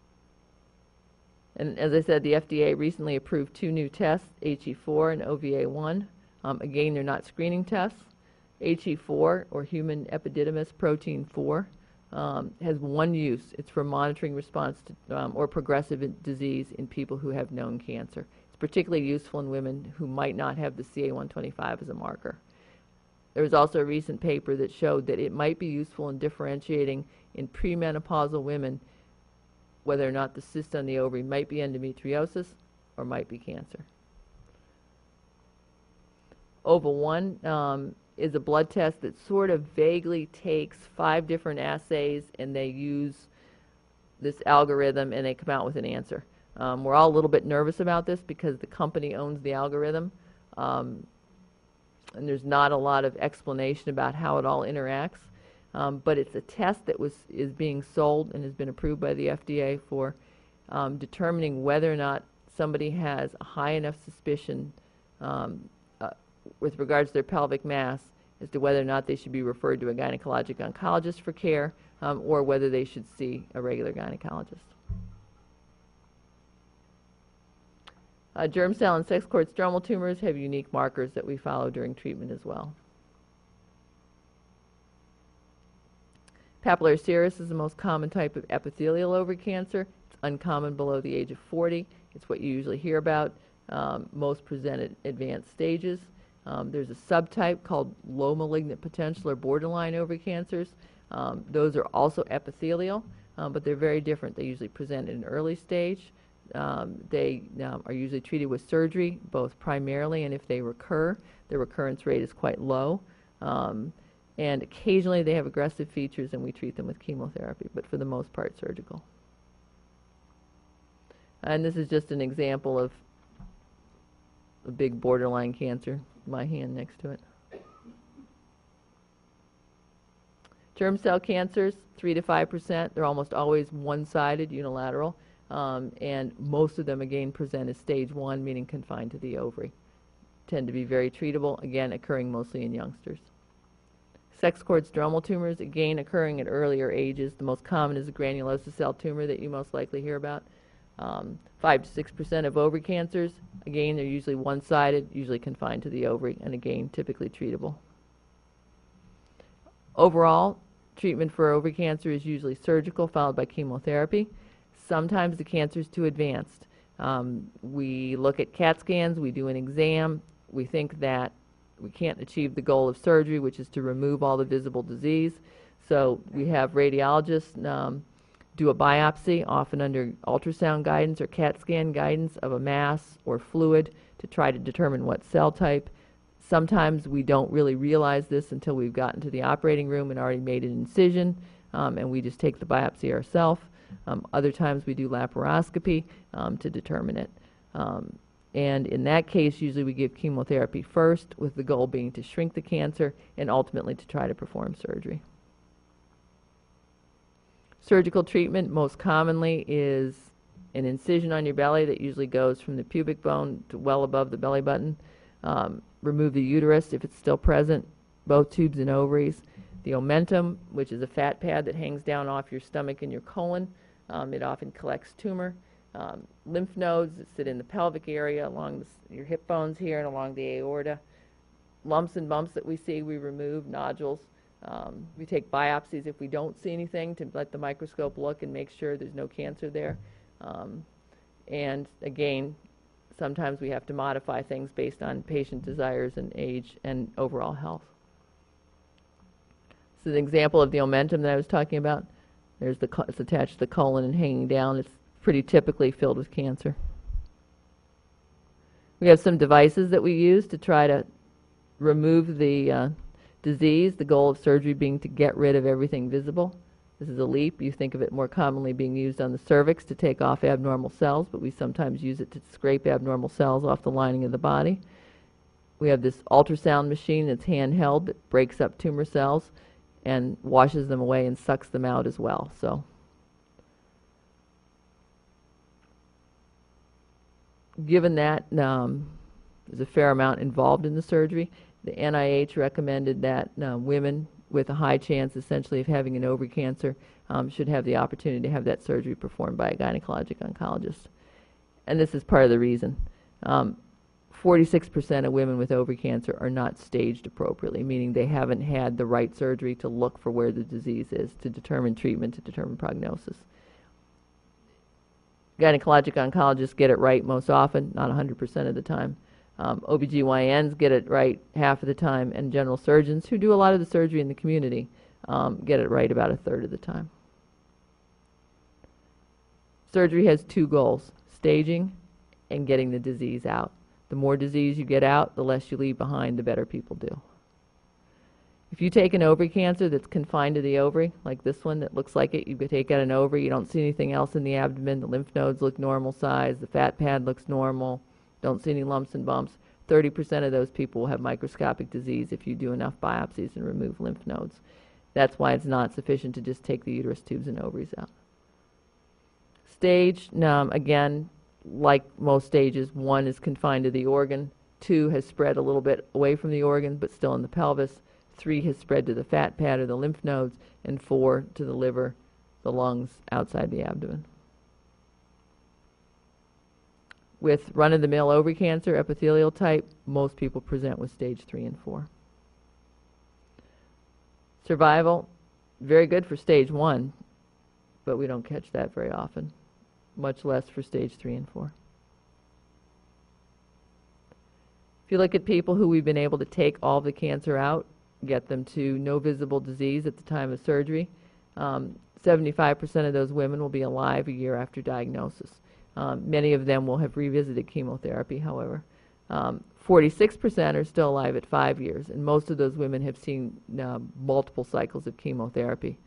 And as I said, the FDA recently approved 2 new tests, HE4 and OVA1. Again, they're not screening tests. HE4, or human epididymis protein 4, has one use. It's for monitoring response to or progressive disease in people who have known cancer. It's particularly useful in women who might not have the CA125 as a marker. There was also a recent paper that showed that it might be useful in differentiating in premenopausal women whether or not the cyst on the ovary might be endometriosis or might be cancer. OVA1 is a blood test that sort of vaguely takes 5 different assays, and they use this algorithm and they come out with an answer. We're all a little bit nervous about this because the company owns the algorithm, and there's not a lot of explanation about how it all interacts. But it's a test that is being sold and has been approved by the FDA for determining whether or not somebody has a high enough suspicion with regards to their pelvic mass as to whether or not they should be referred to a gynecologic oncologist for care or whether they should see a regular gynecologist. Germ cell and sex cord stromal tumors have unique markers that we follow during treatment as well. Papillary serous is the most common type of epithelial ovary cancer. It's uncommon below the age of 40. It's what you usually hear about. Most present at advanced stages. There's a subtype called low malignant potential or borderline ovary cancers. Those are also epithelial, but they're very different. They usually present at an early stage. They are usually treated with surgery, both primarily, and if they recur, the recurrence rate is quite low. And occasionally they have aggressive features and we treat them with chemotherapy, but for the most part surgical. And this is just an example of a big borderline cancer, my hand next to it. Germ cell cancers, 3 to 5%. They're almost always one-sided, unilateral, and most of them, again, present as stage 1, meaning confined to the ovary. Tend to be very treatable, again, occurring mostly in youngsters. Sex cord stromal tumors, again, occurring at earlier ages. The most common is a granulosa cell tumor that you most likely hear about. 5 to 6% of ovary cancers, again, they're usually one-sided, usually confined to the ovary, and again, typically treatable. Overall, treatment for ovary cancer is usually surgical, followed by chemotherapy. Sometimes the cancer is too advanced. We look at CAT scans, we do an exam, we think that we can't achieve the goal of surgery, which is to remove all the visible disease. So we have radiologists do a biopsy, often under ultrasound guidance or CAT scan guidance of a mass or fluid to try to determine what cell type. Sometimes we don't really realize this until we've gotten to the operating room and already made an incision, and we just take the biopsy ourselves. Other times we do laparoscopy to determine it. And in that case, usually we give chemotherapy first, with the goal being to shrink the cancer and ultimately to try to perform surgery. Surgical treatment most commonly is an incision on your belly that usually goes from the pubic bone to well above the belly button. Remove the uterus if it's still present, both tubes and ovaries. The omentum, which is a fat pad that hangs down off your stomach and your colon. It often collects tumor. Lymph nodes that sit in the pelvic area along your hip bones here and along the aorta. Lumps and bumps that we see, we remove. Nodules. We take biopsies if we don't see anything to let the microscope look and make sure there's no cancer there. And again, sometimes we have to modify things based on patient desires and age and overall health. This is an example of the omentum that I was talking about. It's attached to the colon and hanging down. It's pretty typically filled with cancer. We have some devices that we use to try to remove the disease, the goal of surgery being to get rid of everything visible. This is a LEAP. You think of it more commonly being used on the cervix to take off abnormal cells, but we sometimes use it to scrape abnormal cells off the lining of the body. We have this ultrasound machine that's handheld that breaks up tumor cells and washes them away and sucks them out as well. So, given that there's a fair amount involved in the surgery, the NIH recommended that women with a high chance essentially of having an ovary cancer should have the opportunity to have that surgery performed by a gynecologic oncologist. And this is part of the reason. 46% of women with ovary cancer are not staged appropriately, meaning they haven't had the right surgery to look for where the disease is, to determine treatment, to determine prognosis. Gynecologic oncologists get it right most often, not 100% of the time. OBGYNs get it right half of the time, and general surgeons, who do a lot of the surgery in the community, get it right about a third of the time. Surgery has two goals: staging and getting the disease out. The more disease you get out, the less you leave behind, the better people do. If you take an ovary cancer that's confined to the ovary, like this one that looks like it, you could take out an ovary, you don't see anything else in the abdomen, the lymph nodes look normal size, the fat pad looks normal, don't see any lumps and bumps, 30% of those people will have microscopic disease if you do enough biopsies and remove lymph nodes. That's why it's not sufficient to just take the uterus tubes and ovaries out. Stage, again, like most stages, 1 is confined to the organ, 2 has spread a little bit away from the organ but still in the pelvis, 3 has spread to the fat pad or the lymph nodes, and 4 to the liver, the lungs, outside the abdomen. With run-of-the-mill ovary cancer, epithelial type, most people present with stage 3 and 4. Survival, very good for stage 1, but we don't catch that very often, much less for stage 3 and 4. If you look at people who we've been able to take all the cancer out, get them to no visible disease at the time of surgery, 75% of those women will be alive a year after diagnosis. Many of them will have revisited chemotherapy, however. 46% are still alive at 5 years, and most of those women have seen multiple cycles of chemotherapy.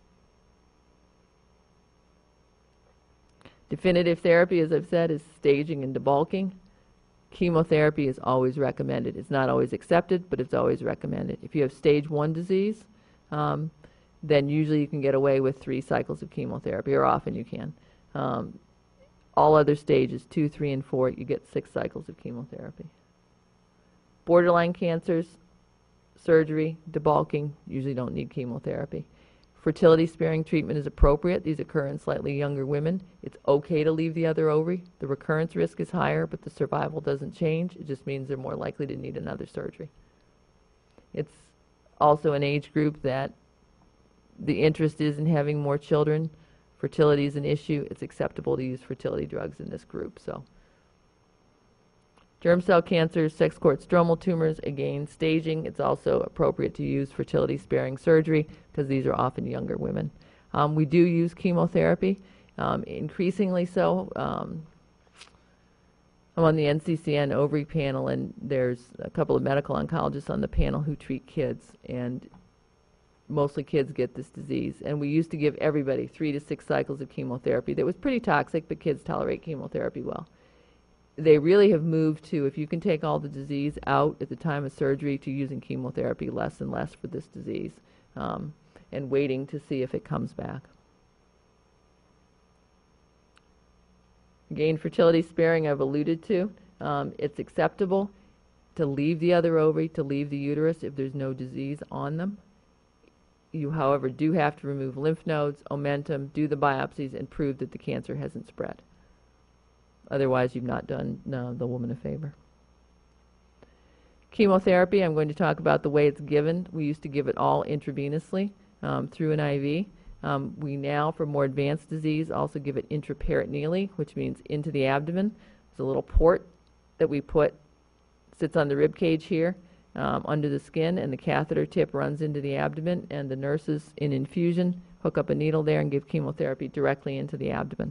Definitive therapy, as I've said, is staging and debulking. Chemotherapy is always recommended. It's not always accepted, but it's always recommended. If you have stage 1 disease, then usually you can get away with 3 cycles of chemotherapy, or often you can. All other stages, 2, 3, and 4, you get 6 cycles of chemotherapy. Borderline cancers, surgery, debulking, usually don't need chemotherapy. Fertility-sparing treatment is appropriate. These occur in slightly younger women. It's okay to leave the other ovary. The recurrence risk is higher, but the survival doesn't change. It just means they're more likely to need another surgery. It's also an age group that the interest is in having more children. Fertility is an issue. It's acceptable to use fertility drugs in this group. So, germ cell cancers, sex cord stromal tumors, again, staging. It's also appropriate to use fertility-sparing surgery because these are often younger women. We do use chemotherapy, increasingly so. I'm on the NCCN ovary panel, and there's a couple of medical oncologists on the panel who treat kids, and mostly kids get this disease. And we used to give everybody 3 to 6 cycles of chemotherapy. That was pretty toxic, but kids tolerate chemotherapy well. They really have moved to, if you can take all the disease out at the time of surgery, to using chemotherapy less and less for this disease, and waiting to see if it comes back. Again, fertility sparing I've alluded to. It's acceptable to leave the other ovary, to leave the uterus if there's no disease on them. You, however, do have to remove lymph nodes, omentum, do the biopsies, and prove that the cancer hasn't spread. Otherwise, you've not done the woman a favor. Chemotherapy, I'm going to talk about the way it's given. We used to give it all intravenously through an IV. We now, for more advanced disease, also give it intraperitoneally, which means into the abdomen. There's a little port that we put, sits on the rib cage here, under the skin, and the catheter tip runs into the abdomen, and the nurses in infusion hook up a needle there and give chemotherapy directly into the abdomen.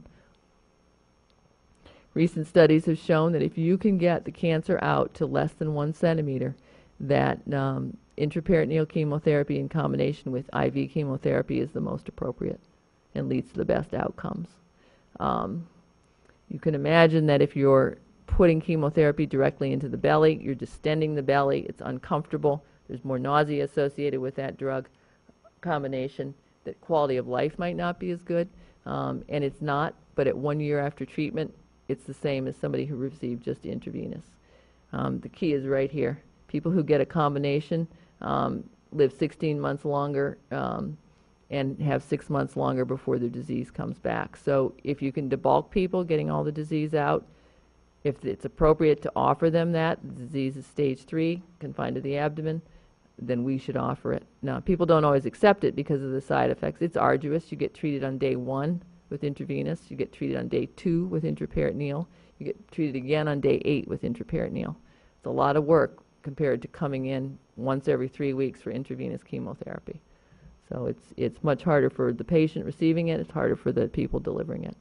Recent studies have shown that if you can get the cancer out to less than 1 centimeter, that intraperitoneal chemotherapy in combination with IV chemotherapy is the most appropriate and leads to the best outcomes. You can imagine that if you're putting chemotherapy directly into the belly, you're distending the belly, it's uncomfortable, there's more nausea associated with that drug combination, that quality of life might not be as good, and it's not, but at 1 year after treatment, it's the same as somebody who received just intravenous. The key is right here. People who get a combination live 16 months longer and have 6 months longer before their disease comes back. So if you can debulk people, getting all the disease out, if it's appropriate to offer them that, the disease is stage 3, confined to the abdomen, then we should offer it. Now, people don't always accept it because of the side effects. It's arduous. You get treated on day 1 with intravenous. You get treated on day 2 with intraperitoneal. You get treated again on day 8 with intraperitoneal. It's a lot of work compared to coming in once every 3 weeks for intravenous chemotherapy. So it's much harder for the patient receiving it. It's harder for the people delivering it.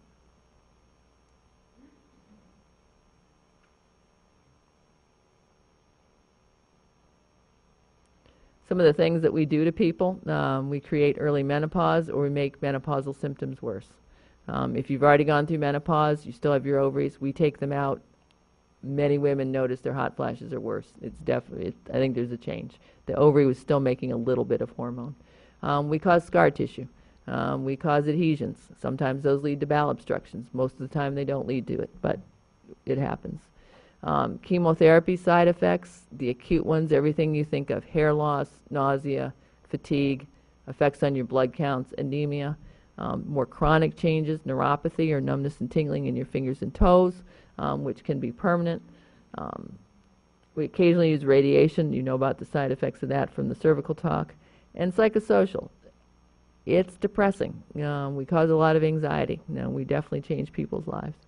Some of the things that we do to people, we create early menopause or we make menopausal symptoms worse. If you've already gone through menopause, you still have your ovaries, we take them out. Many women notice their hot flashes are worse. It's definitely, I think there's a change. The ovary was still making a little bit of hormone. We cause scar tissue. We cause adhesions. Sometimes those lead to bowel obstructions. Most of the time they don't lead to it, but it happens. Chemotherapy side effects, the acute ones, everything you think of, hair loss, nausea, fatigue, effects on your blood counts, anemia, more chronic changes, neuropathy or numbness and tingling in your fingers and toes, which can be permanent. We occasionally use radiation. You know about the side effects of that from the cervical talk. And psychosocial. It's depressing. We cause a lot of anxiety. We definitely change people's lives.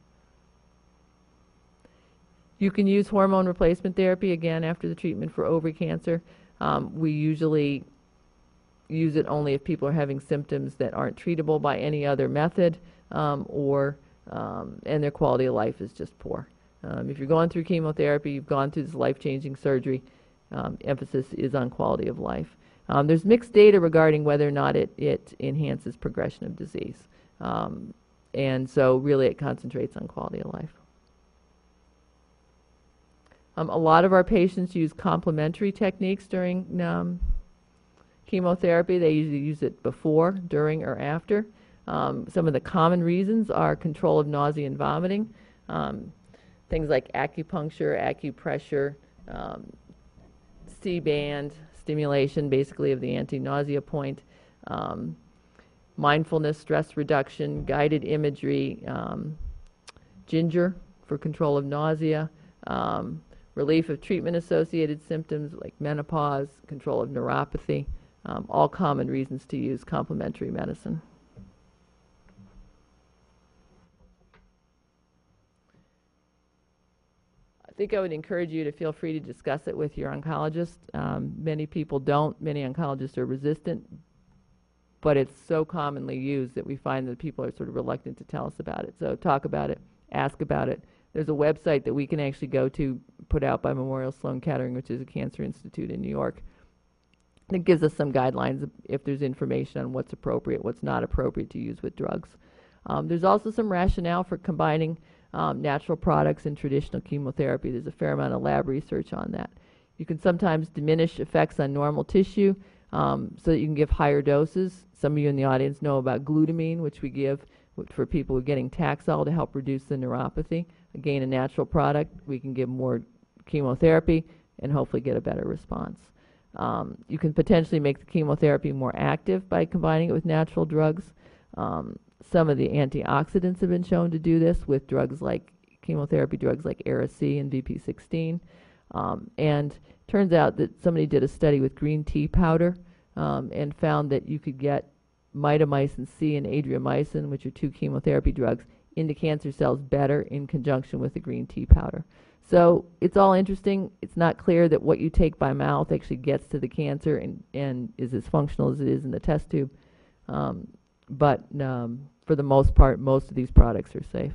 You can use hormone replacement therapy, again, after the treatment for ovary cancer. We usually use it only if people are having symptoms that aren't treatable by any other method and their quality of life is just poor. If you're going through chemotherapy, you've gone through this life-changing surgery, emphasis is on quality of life. There's mixed data regarding whether or not it enhances progression of disease. And so really it concentrates on quality of life. A lot of our patients use complementary techniques during chemotherapy. They usually use it before, during, or after. Some of the common reasons are control of nausea and vomiting, things like acupuncture, acupressure, C-band, stimulation basically of the anti-nausea point, mindfulness, stress reduction, guided imagery, ginger for control of nausea, relief of treatment-associated symptoms like menopause, control of neuropathy, all common reasons to use complementary medicine. I think I would encourage you to feel free to discuss it with your oncologist. Many people don't. Many oncologists are resistant, but it's so commonly used that we find that people are sort of reluctant to tell us about it. So talk about it, ask about it. There's a website that we can actually go to, put out by Memorial Sloan Kettering, which is a cancer institute in New York. It gives us some guidelines if there's information on what's appropriate, what's not appropriate to use with drugs. There's also some rationale for combining natural products and traditional chemotherapy. There's a fair amount of lab research on that. You can sometimes diminish effects on normal tissue so that you can give higher doses. Some of you in the audience know about glutamine, which we give for people who are getting Taxol to help reduce the neuropathy. Again, a natural product. We can give more chemotherapy and hopefully get a better response. You can potentially make the chemotherapy more active by combining it with natural drugs. Some of the antioxidants have been shown to do this with drugs like chemotherapy drugs like Ara-C and VP16. And turns out that somebody did a study with green tea powder and found that you could get mitomycin C and adriamycin, which are 2 chemotherapy drugs, into cancer cells better in conjunction with the green tea powder. So it's all interesting. It's not clear that what you take by mouth actually gets to the cancer and is as functional as it is in the test tube. But for the most part, most of these products are safe.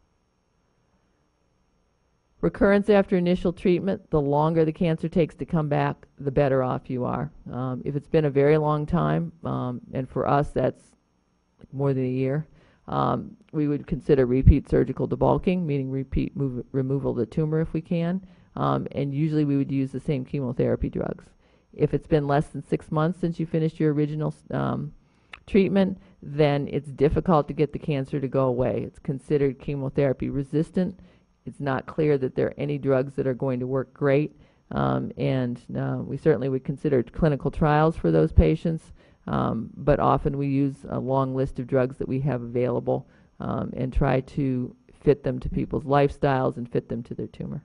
Recurrence after initial treatment, the longer the cancer takes to come back, the better off you are. If it's been a very long time, and for us that's more than a year, we would consider repeat surgical debulking, meaning repeat removal of the tumor if we can, and usually we would use the same chemotherapy drugs. If it's been less than 6 months since you finished your original treatment, then it's difficult to get the cancer to go away. It's considered chemotherapy resistant. It's not clear that there are any drugs that are going to work great. We certainly would consider clinical trials for those patients, but often we use a long list of drugs that we have available and try to fit them to people's lifestyles and fit them to their tumor.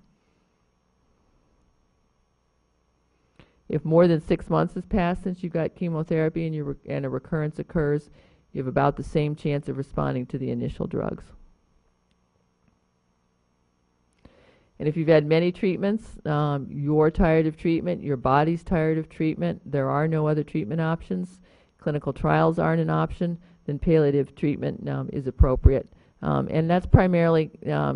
If more than 6 months has passed since you got chemotherapy and a recurrence occurs, you have about the same chance of responding to the initial drugs. And if you've had many treatments, you're tired of treatment, your body's tired of treatment, there are no other treatment options, clinical trials aren't an option, then palliative treatment is appropriate. And that's primarily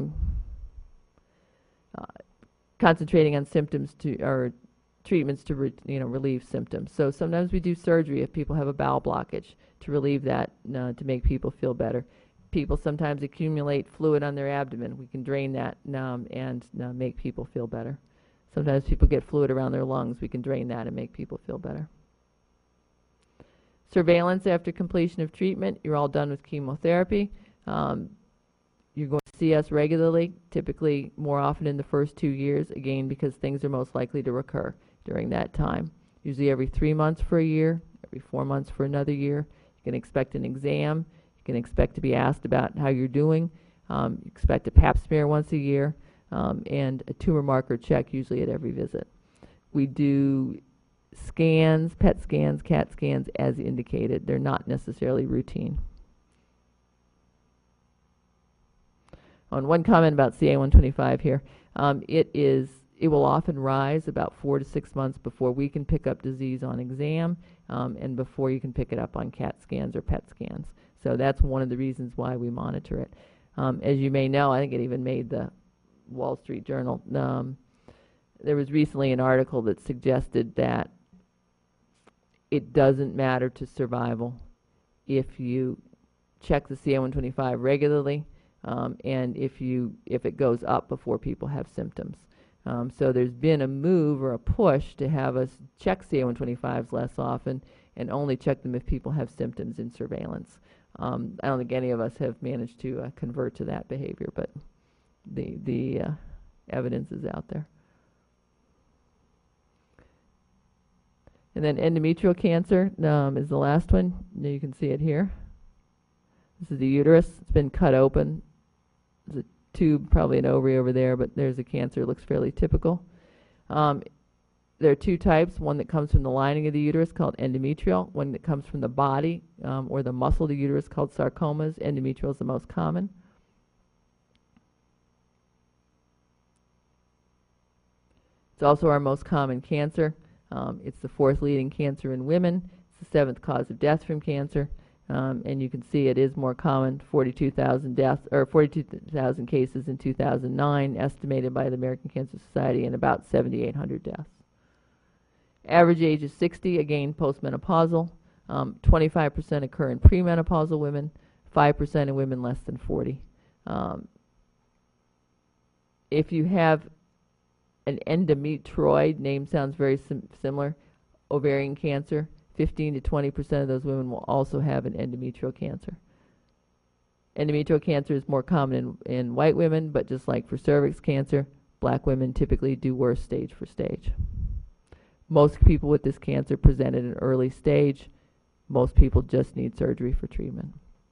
concentrating on symptoms or treatments to relieve symptoms. So sometimes we do surgery if people have a bowel blockage to relieve that, to make people feel better. People sometimes accumulate fluid on their abdomen. We can drain that and make people feel better. Sometimes people get fluid around their lungs. We can drain that and make people feel better. Surveillance after completion of treatment. You're all done with chemotherapy. You're going to see us regularly, typically more often in the first 2 years, again, because things are most likely to recur during that time. Usually every 3 months for a year, every 4 months for another year. You can expect an exam. You can expect to be asked about how you're doing. You expect a pap smear once a year and a tumor marker check usually at every visit. We do scans, PET scans, CAT scans as indicated. They're not necessarily routine. On one comment about CA-125 here, it will often rise about 4 to 6 months before we can pick up disease on exam and before you can pick it up on CAT scans or PET scans. So that's one of the reasons why we monitor it. As you may know, I think it even made the Wall Street Journal. There was recently an article that suggested that it doesn't matter to survival if you check the CA-125 regularly and if it goes up before people have symptoms. So there's been a move or a push to have us check CA-125s less often and only check them if people have symptoms in surveillance. I don't think any of us have managed to convert to that behavior, but the evidence is out there. And then endometrial cancer is the last one. You can see it here. This is the uterus. It's been cut open. There's a tube, probably an ovary over there, but there's a cancer. It looks fairly typical. There are two types, one that comes from the lining of the uterus called endometrial, one that comes from the body or the muscle of the uterus called sarcomas. Endometrial is the most common. It's also our most common cancer. It's the 4th leading cancer in women. It's the 7th cause of death from cancer. And you can see it is more common, 42,000 deaths, or 42,000 cases in 2009, estimated by the American Cancer Society, and about 7,800 deaths. Average age is 60, again, postmenopausal. 25% occur in premenopausal women, 5% in women less than 40. If you have an endometrioid, name sounds very similar, ovarian cancer, 15 to 20% of those women will also have an endometrial cancer. Endometrial cancer is more common in white women, but just like for cervix cancer, black women typically do worse stage for stage. Most people with this cancer present at an early stage. Most people just need surgery for treatment.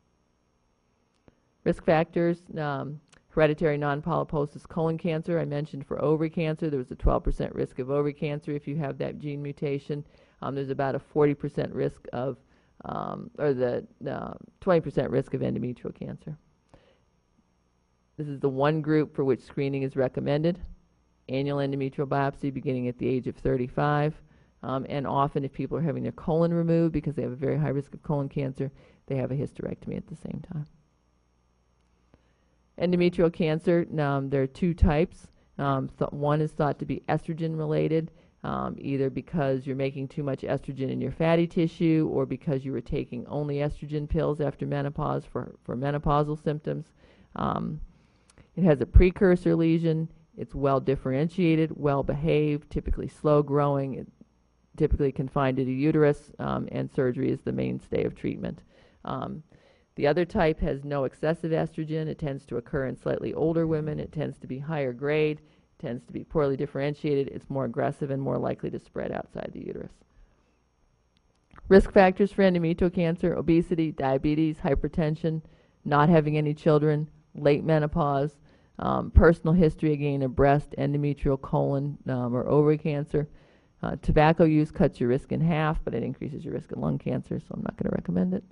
Risk factors, hereditary non-polyposis colon cancer. I mentioned for ovary cancer, there was a 12% risk of ovary cancer if you have that gene mutation. There's about a 40% risk of, or the 20% risk of endometrial cancer. This is the one group for which screening is recommended. Annual endometrial biopsy beginning at the age of 35. And often if people are having their colon removed because they have a very high risk of colon cancer, they have a hysterectomy at the same time. Endometrial cancer, there are two types. One is thought to be estrogen related, either because you're making too much estrogen in your fatty tissue or because you were taking only estrogen pills after menopause for menopausal symptoms. It has a precursor lesion. It's well differentiated, well behaved, typically slow growing, typically confined to the uterus, and surgery is the mainstay of treatment. The other type has no excessive estrogen. It tends to occur in slightly older women. It tends to be higher grade, tends to be poorly differentiated. It's more aggressive and more likely to spread outside the uterus. Risk factors for endometrial cancer: obesity, diabetes, hypertension, not having any children, late menopause, personal history again of breast, endometrial, colon, or ovary cancer. Tobacco use cuts your risk in half, but it increases your risk of lung cancer, so I'm not going to recommend it.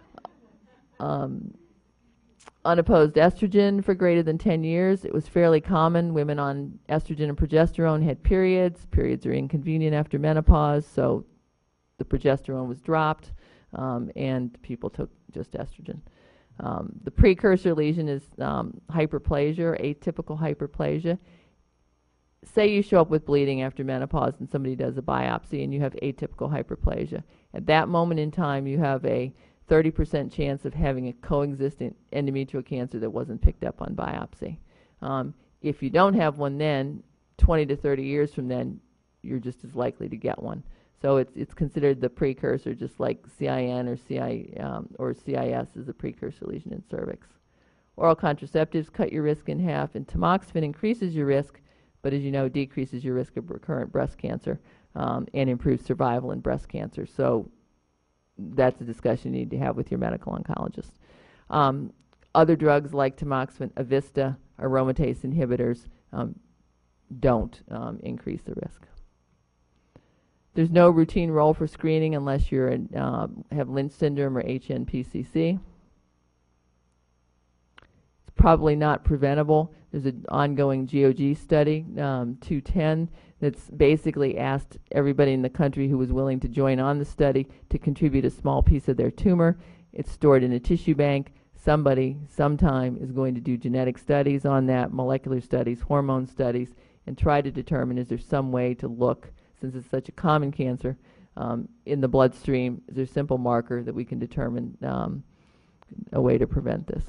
Unopposed estrogen for greater than 10 years. It was fairly common. Women on estrogen and progesterone had periods. Periods are inconvenient after menopause, so the progesterone was dropped, and people took just estrogen. The precursor lesion is hyperplasia or atypical hyperplasia. Say you show up with bleeding after menopause and somebody does a biopsy and you have atypical hyperplasia. At that moment in time, you have a 30% chance of having a coexistent endometrial cancer that wasn't picked up on biopsy. If you don't have one then, 20 to 30 years from then, you're just as likely to get one. So it's considered the precursor, just like CIN or CIS is a precursor lesion in cervix. Oral contraceptives cut your risk in half, and tamoxifen increases your risk, but as you know, decreases your risk of recurrent breast cancer and improves survival in breast cancer. So that's a discussion you need to have with your medical oncologist. Other drugs like tamoxifen, Avista, aromatase inhibitors don't increase the risk. There's no routine role for screening unless you have Lynch syndrome or HNPCC. It's probably not preventable. There's an ongoing GOG study, 210, that's basically asked everybody in the country who was willing to join on the study to contribute a small piece of their tumor. It's stored in a tissue bank. Somebody, sometime, is going to do genetic studies on that, molecular studies, hormone studies, and try to determine, is there some way to look, since it's such a common cancer, in the bloodstream, is there a simple marker that we can determine a way to prevent this?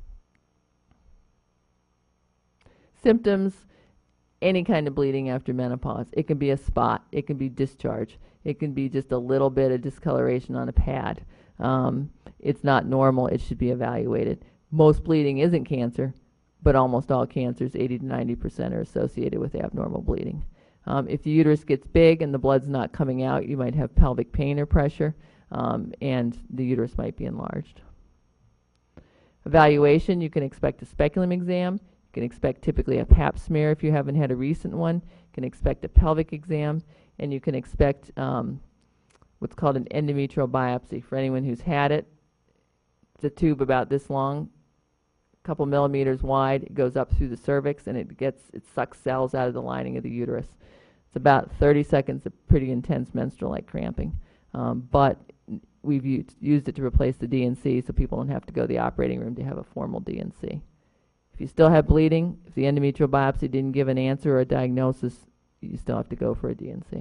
Symptoms: any kind of bleeding after menopause. It can be a spot. It can be discharge. It can be just a little bit of discoloration on a pad. It's not normal. It should be evaluated. Most bleeding isn't cancer, but almost all cancers, 80 to 90%, are associated with abnormal bleeding. If the uterus gets big and the blood's not coming out, you might have pelvic pain or pressure, and the uterus might be enlarged. Evaluation: you can expect a speculum exam. You can expect typically a pap smear if you haven't had a recent one. You can expect a pelvic exam, and you can expect what's called an endometrial biopsy. For anyone who's had it, it's a tube about this long, a couple millimeters wide. It goes up through the cervix, and it sucks cells out of the lining of the uterus. It's about 30 seconds of pretty intense menstrual-like cramping, but we've used it to replace the D&C, so people don't have to go to the operating room to have a formal D&C. If you still have bleeding, if the endometrial biopsy didn't give an answer or a diagnosis, you still have to go for a D&C.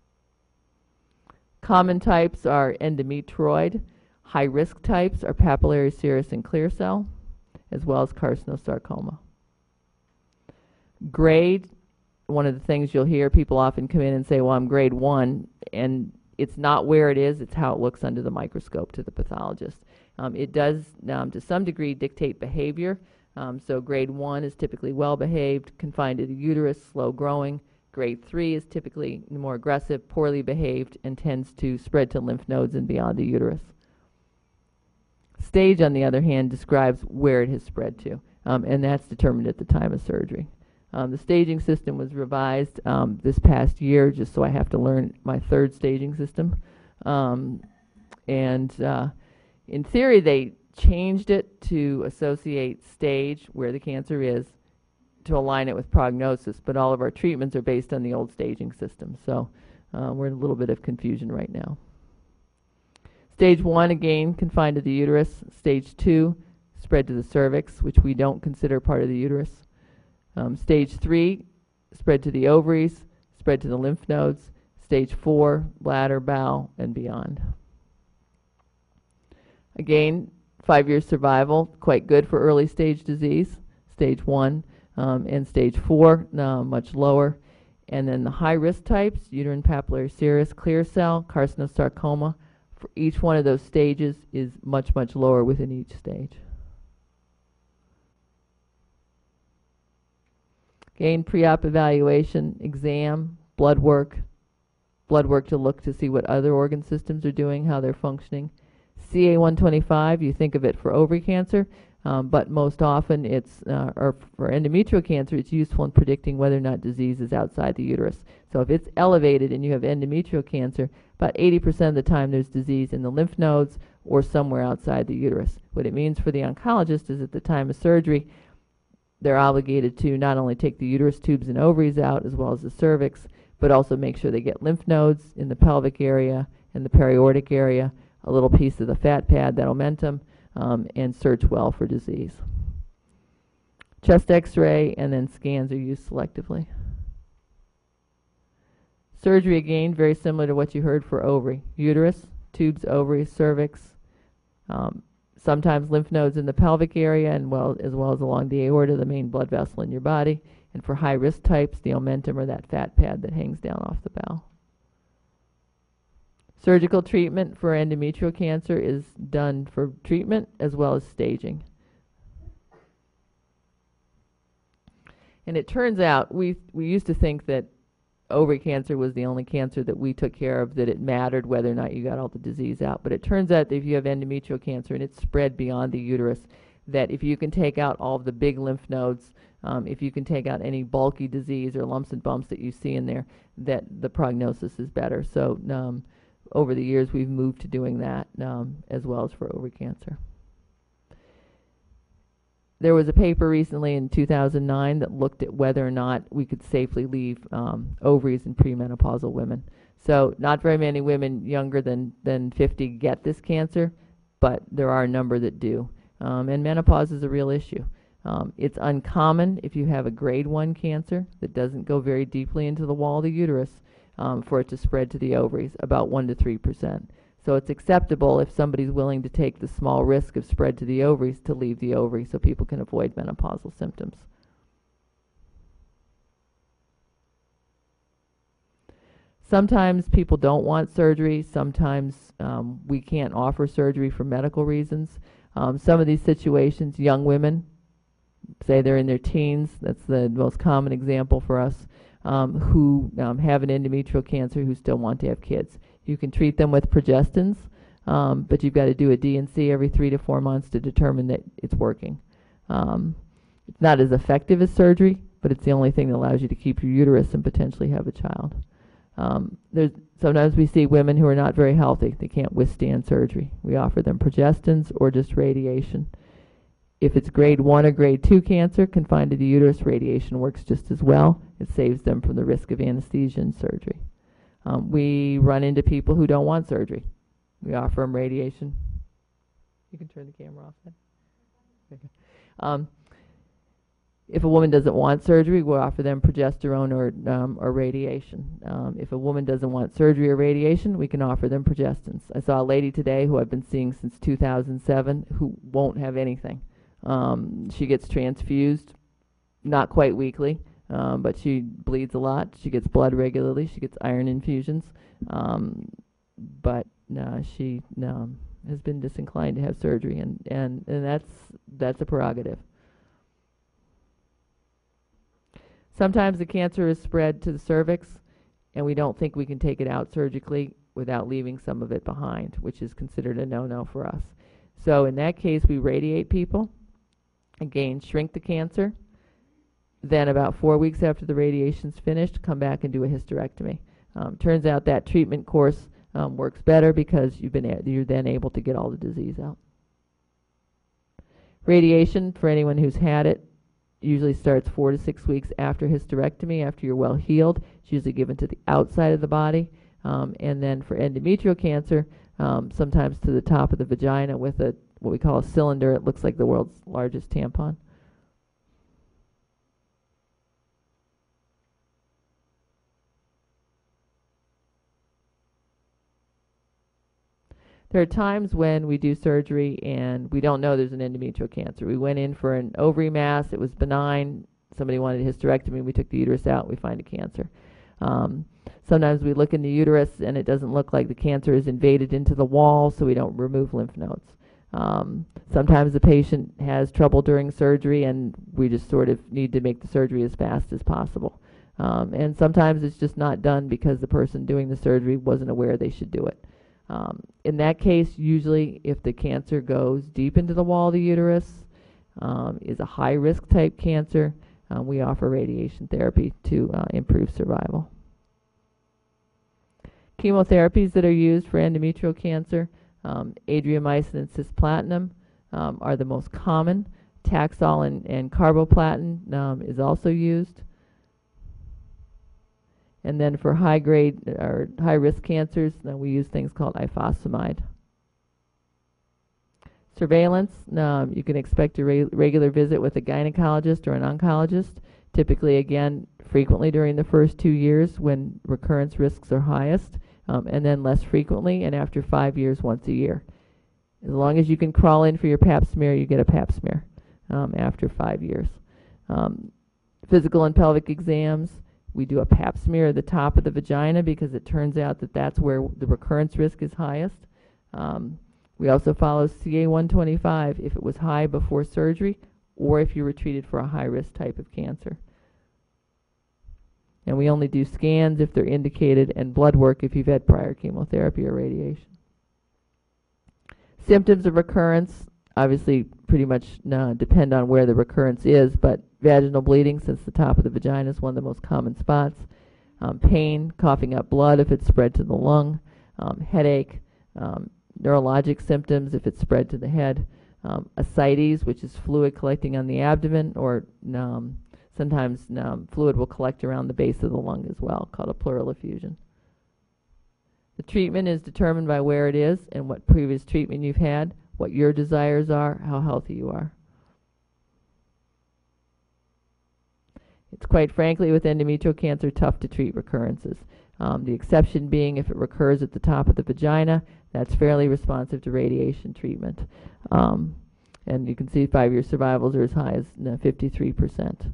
Common types are endometrioid. High-risk types are papillary serous and clear cell, as well as carcinosarcoma. Grade: one of the things you'll hear, people often come in and say, well, I'm grade 1, and it's not where it is, it's how it looks under the microscope to the pathologist. It does, to some degree, dictate behavior. So grade 1 is typically well-behaved, confined to the uterus, slow-growing. Grade 3 is typically more aggressive, poorly behaved, and tends to spread to lymph nodes and beyond the uterus. Stage, on the other hand, describes where it has spread to, and that's determined at the time of surgery. The staging system was revised this past year, just so I have to learn my third staging system. In theory, they changed it to associate stage, where the cancer is, to align it with prognosis, but all of our treatments are based on the old staging system. So we're in a little bit of confusion right now. Stage 1, again, confined to the uterus. Stage 2, spread to the cervix, which we don't consider part of the uterus. Stage 3, spread to the ovaries, spread to the lymph nodes. Stage 4, bladder, bowel, and beyond. Again, 5-year survival, quite good for early stage disease. Stage 1 and stage 4, much lower. And then the high-risk types, uterine papillary serous, clear cell, carcinosarcoma, for each one of those stages is much, much lower within each stage. Again, pre-op evaluation, exam, blood work to look to see what other organ systems are doing, how they're functioning. CA-125, you think of it for ovary cancer, but most often it's, or for endometrial cancer, it's useful in predicting whether or not disease is outside the uterus. So if it's elevated and you have endometrial cancer, about 80% of the time there's disease in the lymph nodes or somewhere outside the uterus. What it means for the oncologist is at the time of surgery, they're obligated to not only take the uterus tubes and ovaries out as well as the cervix, but also make sure they get lymph nodes in the pelvic area and the periaortic area, a little piece of the fat pad, that omentum, and search well for disease. Chest x-ray and then scans are used selectively. Surgery, again, very similar to what you heard for ovary. Uterus, tubes, ovaries, cervix, sometimes lymph nodes in the pelvic area, and as well as along the aorta, the main blood vessel in your body. And for high-risk types, the omentum or that fat pad that hangs down off the bowel. Surgical treatment for endometrial cancer is done for treatment as well as staging. And it turns out, we used to think that ovary cancer was the only cancer that we took care of, that it mattered whether or not you got all the disease out. But it turns out that if you have endometrial cancer and it's spread beyond the uterus, that if you can take out all of the big lymph nodes, if you can take out any bulky disease or lumps and bumps that you see in there, that the prognosis is better. So over the years, we've moved to doing that as well as for ovary cancer. There was a paper recently in 2009 that looked at whether or not we could safely leave ovaries in premenopausal women. So not very many women younger than 50 get this cancer, but there are a number that do. And menopause is a real issue. It's uncommon if you have a grade 1 cancer that doesn't go very deeply into the wall of the uterus for it to spread to the ovaries, about 1 to 3%. So it's acceptable if somebody's willing to take the small risk of spread to the ovaries to leave the ovary so people can avoid menopausal symptoms. Sometimes people don't want surgery. Sometimes we can't offer surgery for medical reasons. Some of these situations, young women, say they're in their teens, that's the most common example for us, who have an endometrial cancer who still want to have kids. You can treat them with progestins, but you've got to do a D&C every 3 to 4 months to determine that it's working. It's not as effective as surgery, but it's the only thing that allows you to keep your uterus and potentially have a child. Sometimes we see women who are not very healthy. They can't withstand surgery. We offer them progestins or just radiation. If it's grade 1 or grade 2 cancer confined to the uterus, radiation works just as well. It saves them from the risk of anesthesia and surgery. We run into people who don't want surgery. We offer them radiation. You can turn the camera off then. Okay. If a woman doesn't want surgery, we'll offer them progesterone or radiation. If a woman doesn't want surgery or radiation, we can offer them progestins. I saw a lady today who I've been seeing since 2007 who won't have anything. She gets transfused, not quite weekly, but she bleeds a lot. She gets blood regularly. She gets iron infusions, but she has been disinclined to have surgery, and that's a prerogative. Sometimes the cancer is spread to the cervix, and we don't think we can take it out surgically without leaving some of it behind, which is considered a no-no for us. So in that case, we radiate people, again, shrink the cancer. Then about 4 weeks after the radiation's finished, come back and do a hysterectomy. Turns out that treatment course works better because you're then able to get all the disease out. Radiation, for anyone who's had it, usually starts 4 to 6 weeks after hysterectomy, after you're well healed. It's usually given to the outside of the body. And then for endometrial cancer, sometimes to the top of the vagina with what we call a cylinder. It looks like the world's largest tampon. There are times when we do surgery and we don't know there's an endometrial cancer. We went in for an ovary mass. It was benign. Somebody wanted a hysterectomy. We took the uterus out. We find a cancer. Sometimes we look in the uterus and it doesn't look like the cancer is invaded into the wall, so we don't remove lymph nodes. Sometimes the patient has trouble during surgery, and we just sort of need to make the surgery as fast as possible. And sometimes it's just not done because the person doing the surgery wasn't aware they should do it. In that case, usually if the cancer goes deep into the wall of the uterus, is a high-risk type cancer, we offer radiation therapy to improve survival. Chemotherapies that are used for endometrial cancer, adriamycin and cisplatin are the most common. Taxol and carboplatin is also used. And then for high-grade or high-risk cancers, we use things called ifosfamide. Surveillance, you can expect a regular visit with a gynecologist or an oncologist, typically, again, frequently during the first 2 years when recurrence risks are highest, and then less frequently, and after 5 years, once a year. As long as you can crawl in for your pap smear, you get a pap smear after 5 years. Physical and pelvic exams, we do a pap smear at the top of the vagina because it turns out that that's where the recurrence risk is highest. We also follow CA-125 if it was high before surgery or if you were treated for a high-risk type of cancer. And we only do scans if they're indicated and blood work if you've had prior chemotherapy or radiation. Symptoms of recurrence obviously pretty much depend on where the recurrence is, but vaginal bleeding, since the top of the vagina is one of the most common spots, pain, coughing up blood if it's spread to the lung, headache, neurologic symptoms if it's spread to the head, ascites, which is fluid collecting on the abdomen, or sometimes fluid will collect around the base of the lung as well, called a pleural effusion. The treatment is determined by where it is and what previous treatment you've had, what your desires are, how healthy you are. It's quite frankly, with endometrial cancer, tough to treat recurrences. The exception being if it recurs at the top of the vagina, that's fairly responsive to radiation treatment. And you can see 5-year survivals are as high as 53%.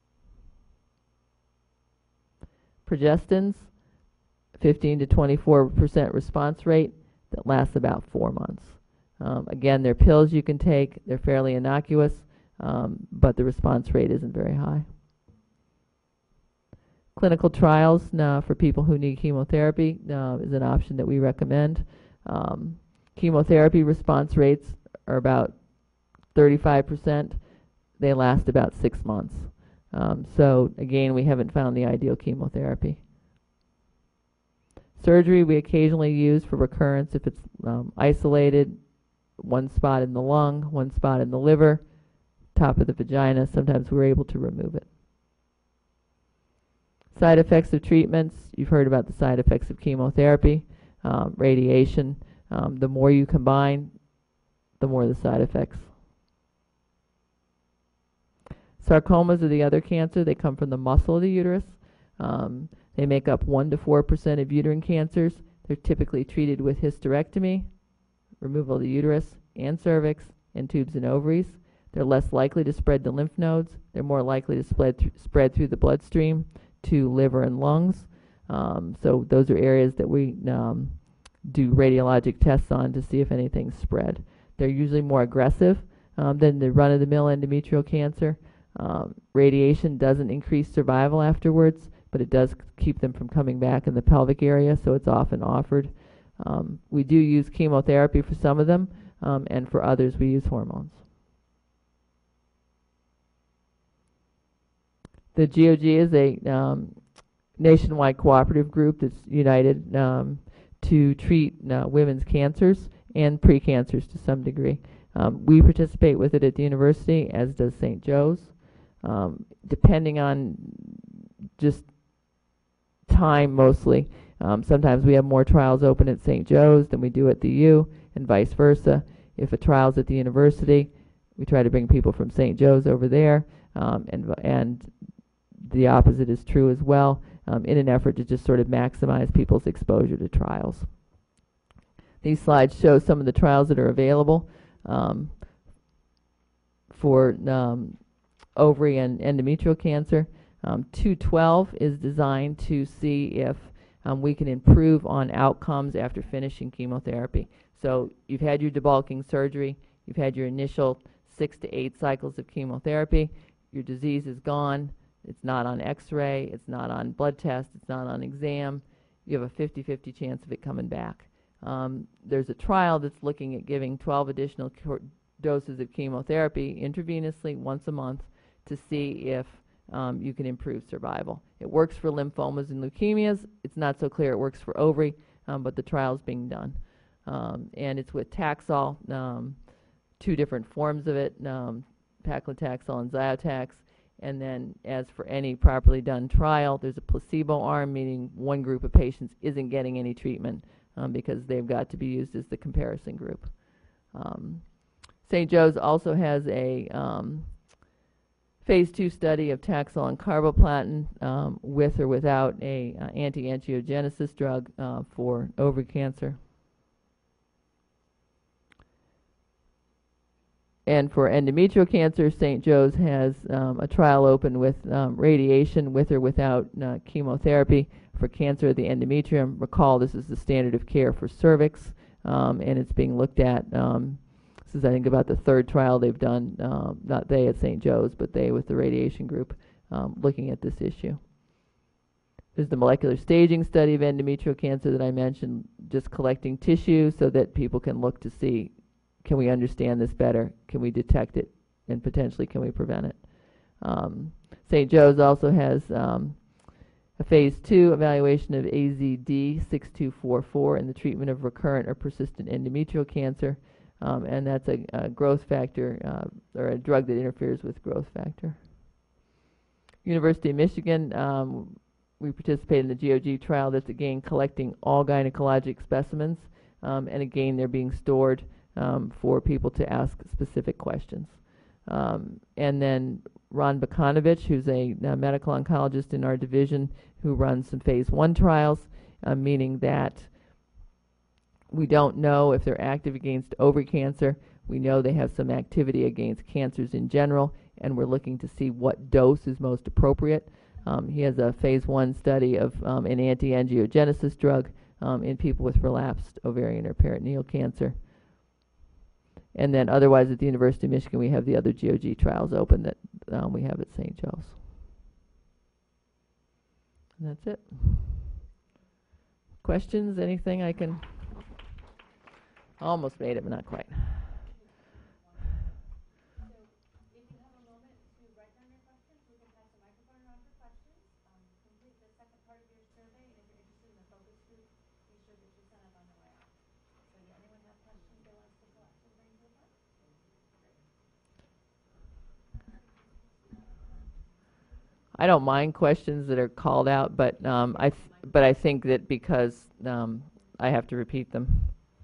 Progestins, 15 to 24% response rate that lasts about 4 months. Again, they're pills you can take. They're fairly innocuous, but the response rate isn't very high. Clinical trials for people who need chemotherapy is an option that we recommend. Chemotherapy response rates are about 35%. They last about 6 months. So again, we haven't found the ideal chemotherapy. Surgery we occasionally use for recurrence if it's isolated, one spot in the lung, one spot in the liver, top of the vagina. Sometimes we're able to remove it. Side effects of treatments, you've heard about the side effects of chemotherapy, radiation. The more you combine, the more the side effects. Sarcomas are the other cancer. They come from the muscle of the uterus. They make up 1 to 4% of uterine cancers. They're typically treated with hysterectomy, removal of the uterus and cervix, and tubes and ovaries. They're less likely to spread to lymph nodes. They're more likely to spread through the bloodstream to liver and lungs. So those are areas that we do radiologic tests on to see if anything's spread. They're usually more aggressive than the run-of-the-mill endometrial cancer. Radiation doesn't increase survival afterwards, but it does keep them from coming back in the pelvic area, so it's often offered. We do use chemotherapy for some of them, and for others we use hormones. The GOG is a nationwide cooperative group that's united to treat women's cancers and precancers to some degree. We participate with it at the university, as does St. Joe's. Depending on just time mostly, sometimes we have more trials open at St. Joe's than we do at the U, and vice versa. If a trial's at the university, we try to bring people from St. Joe's over there, and the opposite is true as well, in an effort to just sort of maximize people's exposure to trials. These slides show some of the trials that are available for ovary and endometrial cancer. 212 is designed to see if we can improve on outcomes after finishing chemotherapy. So you've had your debulking surgery, you've had your initial 6 to 8 cycles of chemotherapy, your disease is gone, it's not on x-ray, it's not on blood test, it's not on exam, you have a 50-50 chance of it coming back. There's a trial that's looking at giving 12 additional doses of chemotherapy intravenously once a month to see if you can improve survival. It works for lymphomas and leukemias. It's not so clear it works for ovary, but the trial's being done. And it's with Taxol, 2 different forms of it, paclitaxel and Ziotax. And then as for any properly done trial, there's a placebo arm, meaning one group of patients isn't getting any treatment because they've got to be used as the comparison group. St. Joe's also has a phase 2 study of Taxol and carboplatin with or without a anti-angiogenesis drug for ovary cancer. And for endometrial cancer, St. Joe's has a trial open with radiation with or without chemotherapy for cancer of the endometrium. Recall, this is the standard of care for cervix, and it's being looked at. This is, I think, about the 3rd trial they've done, not they at St. Joe's, but they with the radiation group looking at this issue. There's the molecular staging study of endometrial cancer that I mentioned, just collecting tissue so that people can look to see, can we understand this better? Can we detect it? And potentially, can we prevent it? St. Joe's also has a phase 2 evaluation of AZD6244 in the treatment of recurrent or persistent endometrial cancer. And that's a growth factor, or a drug that interferes with growth factor. University of Michigan, we participate in the GOG trial that's, again, collecting all gynecologic specimens. And again, they're being stored for people to ask specific questions. And then Ron Bakanovich, who's a medical oncologist in our division, who runs some phase 1 trials, meaning that we don't know if they're active against ovary cancer. We know they have some activity against cancers in general, and we're looking to see what dose is most appropriate. He has a phase 1 study of an anti-angiogenesis drug in people with relapsed ovarian or peritoneal cancer. And then otherwise at the University of Michigan, we have the other GOG trials open that we have at St. Joe's. And that's it. Questions? Anything I can... Almost made it, but not quite. I don't mind questions that are called out, but I think that because I have to repeat them.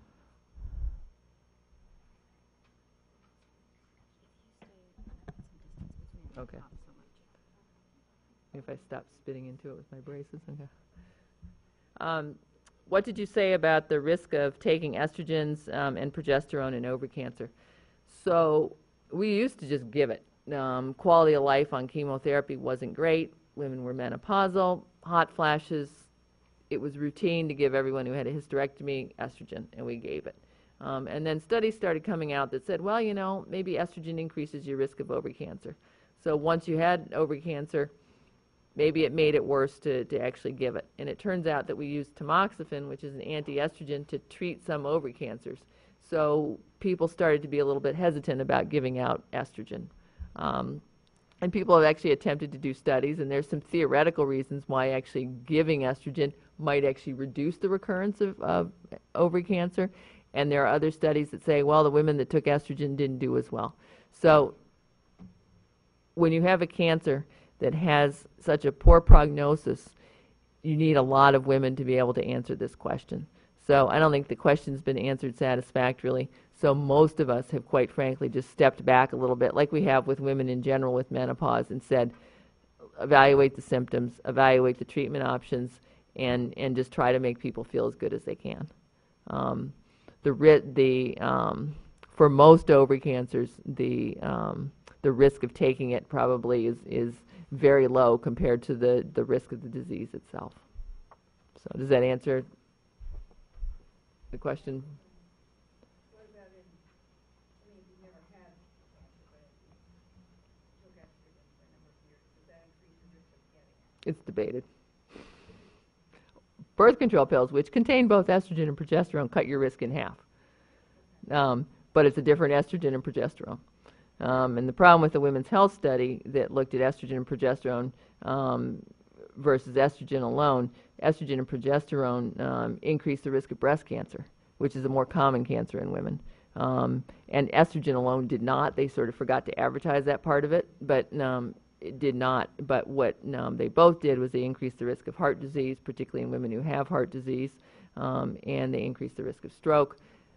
Okay. If I stop spitting into it with my braces. Okay. What did you say about the risk of taking estrogens and progesterone in ovary cancer? So we used to just give it. Quality of life on chemotherapy wasn't great. Women were menopausal, hot flashes. It was routine to give everyone who had a hysterectomy estrogen, and we gave it. And then studies started coming out that said, well, you know, maybe estrogen increases your risk of ovary cancer. So once you had ovary cancer, maybe it made it worse to actually give it. And it turns out that we use tamoxifen, which is an anti-estrogen, to treat some ovary cancers. So people started to be a little bit hesitant about giving out estrogen. And people have actually attempted to do studies, and there's some theoretical reasons why actually giving estrogen might actually reduce the recurrence of ovary cancer. And there are other studies that say, well, the women that took estrogen didn't do as well. So when you have a cancer that has such a poor prognosis, you need a lot of women to be able to answer this question. So I don't think the question's been answered satisfactorily. So most of us have, quite frankly, just stepped back a little bit, like we have with women in general with menopause, and said, evaluate the symptoms, evaluate the treatment options, and just try to make people feel as good as they can. For most ovary cancers, the risk of taking it probably is very low compared to the risk of the disease itself. So does that answer the question? It's debated. Birth control pills, which contain both estrogen and progesterone, cut your risk in half. But it's a different estrogen and progesterone. And the problem with the Women's Health Study that looked at estrogen and progesterone versus estrogen alone, estrogen and progesterone increase the risk of breast cancer, which is a more common cancer in women. And estrogen alone did not. They sort of forgot to advertise that part of it, but it did not. But what they both did was they increased the risk of heart disease, particularly in women who have heart disease, and they increased the risk of stroke.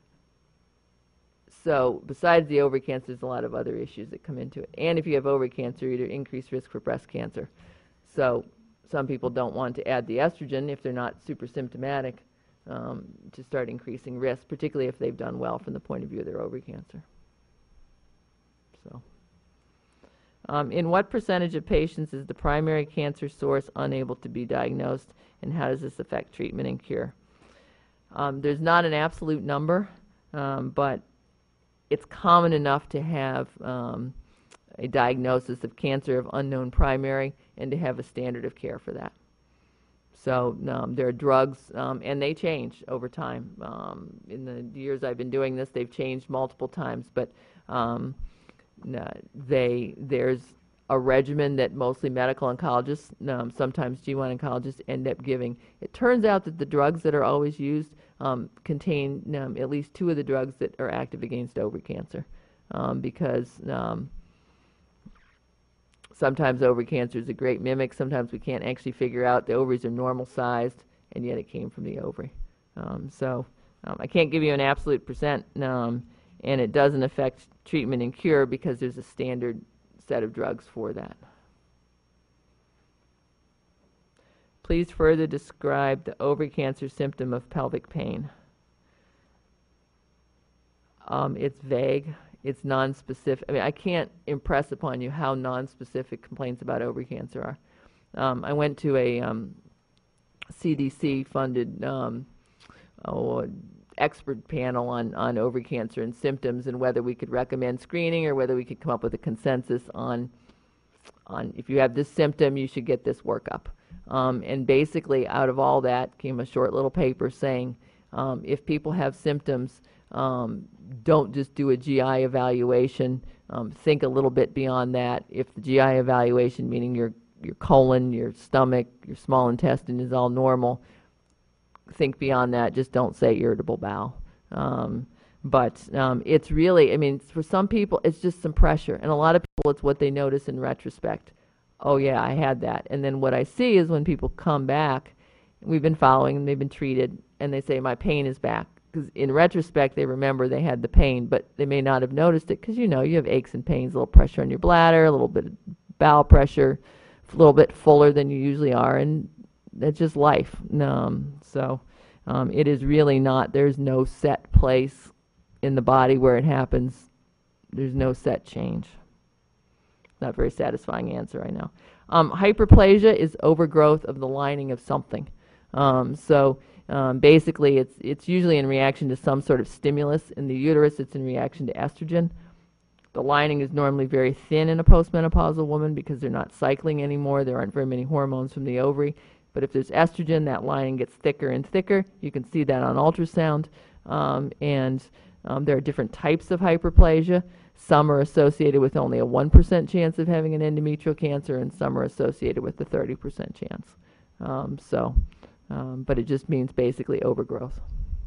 So besides the ovary cancer, there's a lot of other issues that come into it. And if you have ovary cancer, you're at increased risk for breast cancer. So some people don't want to add the estrogen if they're not super symptomatic to start increasing risk, particularly if they've done well from the point of view of their ovary cancer. So, in what percentage of patients is the primary cancer source unable to be diagnosed, and how does this affect treatment and cure? There's not an absolute number, but it's common enough to have a diagnosis of cancer of unknown primary and to have a standard of care for that. So there are drugs, and they change over time. In the years I've been doing this, they've changed multiple times, but there's a regimen that mostly medical oncologists, sometimes GYN oncologists, end up giving. It turns out that the drugs that are always used contain at least 2 of the drugs that are active against ovary cancer, because sometimes ovary cancer is a great mimic. Sometimes we can't actually figure out the ovaries are normal sized, and yet it came from the ovary. I can't give you an absolute percent, and it doesn't affect treatment and cure because there's a standard set of drugs for that. Please further describe the ovary cancer symptom of pelvic pain. It's vague. It's nonspecific. I mean, I can't impress upon you how nonspecific complaints about ovary cancer are. I went to a CDC-funded expert panel on ovary cancer and symptoms and whether we could recommend screening or whether we could come up with a consensus on if you have this symptom, you should get this workup. And basically, out of all that came a short little paper saying if people have symptoms, don't just do a GI evaluation. Think a little bit beyond that. If the GI evaluation, meaning your colon, your stomach, your small intestine is all normal, think beyond that. Just don't say irritable bowel. But it's really, I mean, for some people, it's just some pressure. And a lot of people, it's what they notice in retrospect. Oh, yeah, I had that. And then what I see is when people come back, we've been following them, they've been treated, and they say, my pain is back. Because in retrospect, they remember they had the pain, but they may not have noticed it because, you know, you have aches and pains, a little pressure on your bladder, a little bit of bowel pressure, a little bit fuller than you usually are, and that's just life. It is really not, there's no set place in the body where it happens. There's no set change. Not a very satisfying answer, I know. Hyperplasia is overgrowth of the lining of something. Basically, it's usually in reaction to some sort of stimulus. In the uterus, it's in reaction to estrogen. The lining is normally very thin in a postmenopausal woman because they're not cycling anymore. There aren't very many hormones from the ovary. But if there's estrogen, that lining gets thicker and thicker. You can see that on ultrasound. There are different types of hyperplasia. Some are associated with only a 1% chance of having an endometrial cancer, and some are associated with a 30% chance. But it just means basically overgrowth.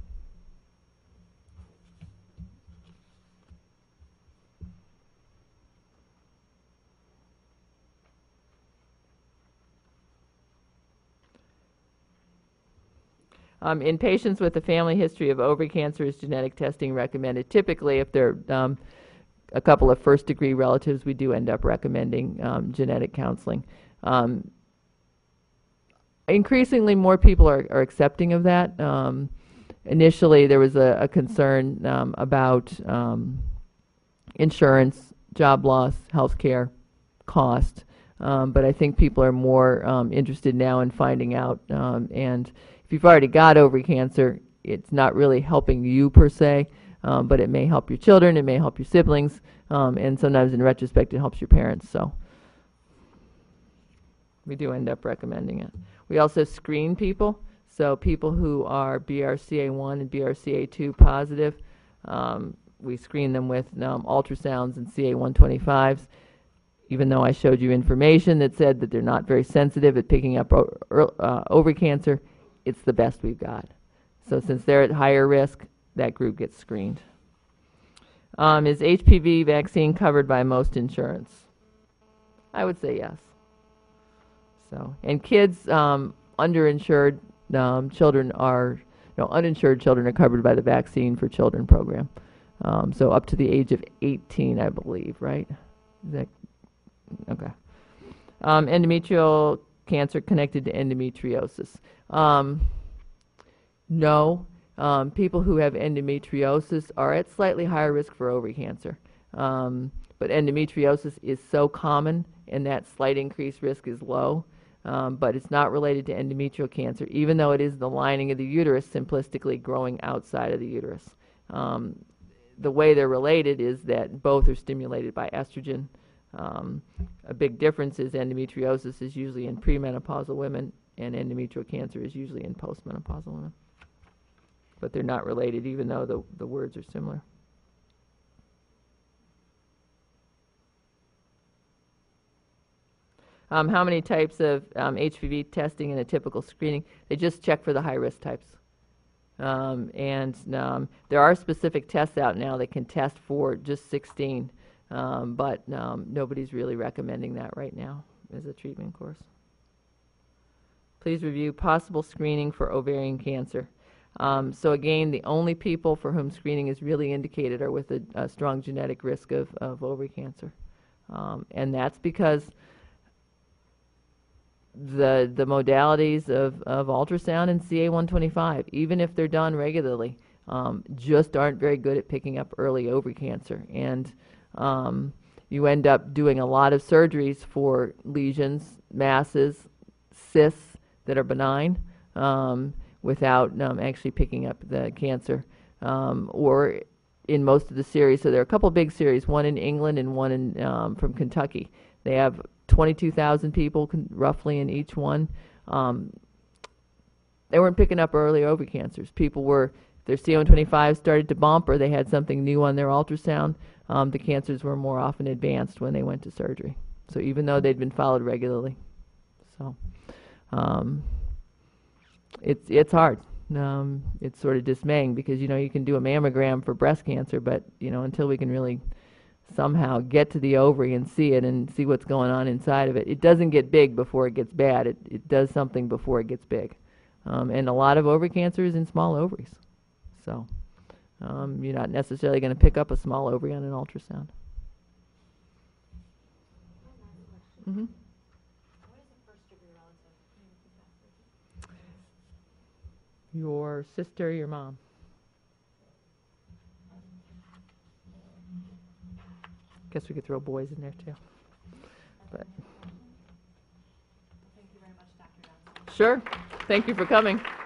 In patients with a family history of ovary cancer, is genetic testing recommended? Typically, if they're a couple of first-degree relatives, we do end up recommending genetic counseling. Increasingly, more people are accepting of that. Initially, there was a concern about insurance, job loss, health care, cost. But I think people are more interested now in finding out. And if you've already got ovary cancer, it's not really helping you per se, but it may help your children, it may help your siblings, and sometimes in retrospect it helps your parents. So we do end up recommending it. We also screen people. So people who are BRCA1 and BRCA2 positive, we screen them with ultrasounds and CA125s. Even though I showed you information that said that they're not very sensitive at picking up ovary cancer, it's the best we've got. So since they're at higher risk, that group gets screened. Is HPV vaccine covered by most insurance? I would say yes. So, and kids, underinsured children are, uninsured children are covered by the Vaccine for Children program. So up to the age of 18, I believe, right? Is that okay? Endometrial cancer connected to endometriosis. No. People who have endometriosis are at slightly higher risk for ovary cancer. But endometriosis is so common, and that slight increased risk is low. But it's not related to endometrial cancer, even though it is the lining of the uterus simplistically growing outside of the uterus. The way they're related is that both are stimulated by estrogen. A big difference is endometriosis is usually in premenopausal women, and endometrial cancer is usually in postmenopausal women. But they're not related, even though the words are similar. How many types of HPV testing in a typical screening? They just check for the high-risk types. And there are specific tests out now that can test for just 16, but nobody's really recommending that right now as a treatment course. Please review possible screening for ovarian cancer. So again, the only people for whom screening is really indicated are with a strong genetic risk of ovary cancer. And that's because the modalities of ultrasound and CA125, even if they're done regularly, just aren't very good at picking up early ovary cancer. And you end up doing a lot of surgeries for lesions, masses, cysts that are benign without actually picking up the cancer. Or in most of the series, so there are a couple big series, one in England and one in from Kentucky. They have 22,000 people roughly in each one. They weren't picking up early ovary cancers. People were, their CA125 started to bump or they had something new on their ultrasound, the cancers were more often advanced when they went to surgery. So even though they'd been followed regularly. So it's hard. It's sort of dismaying because, you can do a mammogram for breast cancer, but, until we can really somehow get to the ovary and see it and see what's going on inside of it. It doesn't get big before it gets bad. It does something before it gets big. And a lot of ovary cancer is in small ovaries. So you're not necessarily going to pick up a small ovary on an ultrasound. Mm-hmm. What is the first degree relative? Your sister, your mom. Guess we could throw boys in there too. But Thank you very much, Dr. Johnson. sure. Thank you for coming.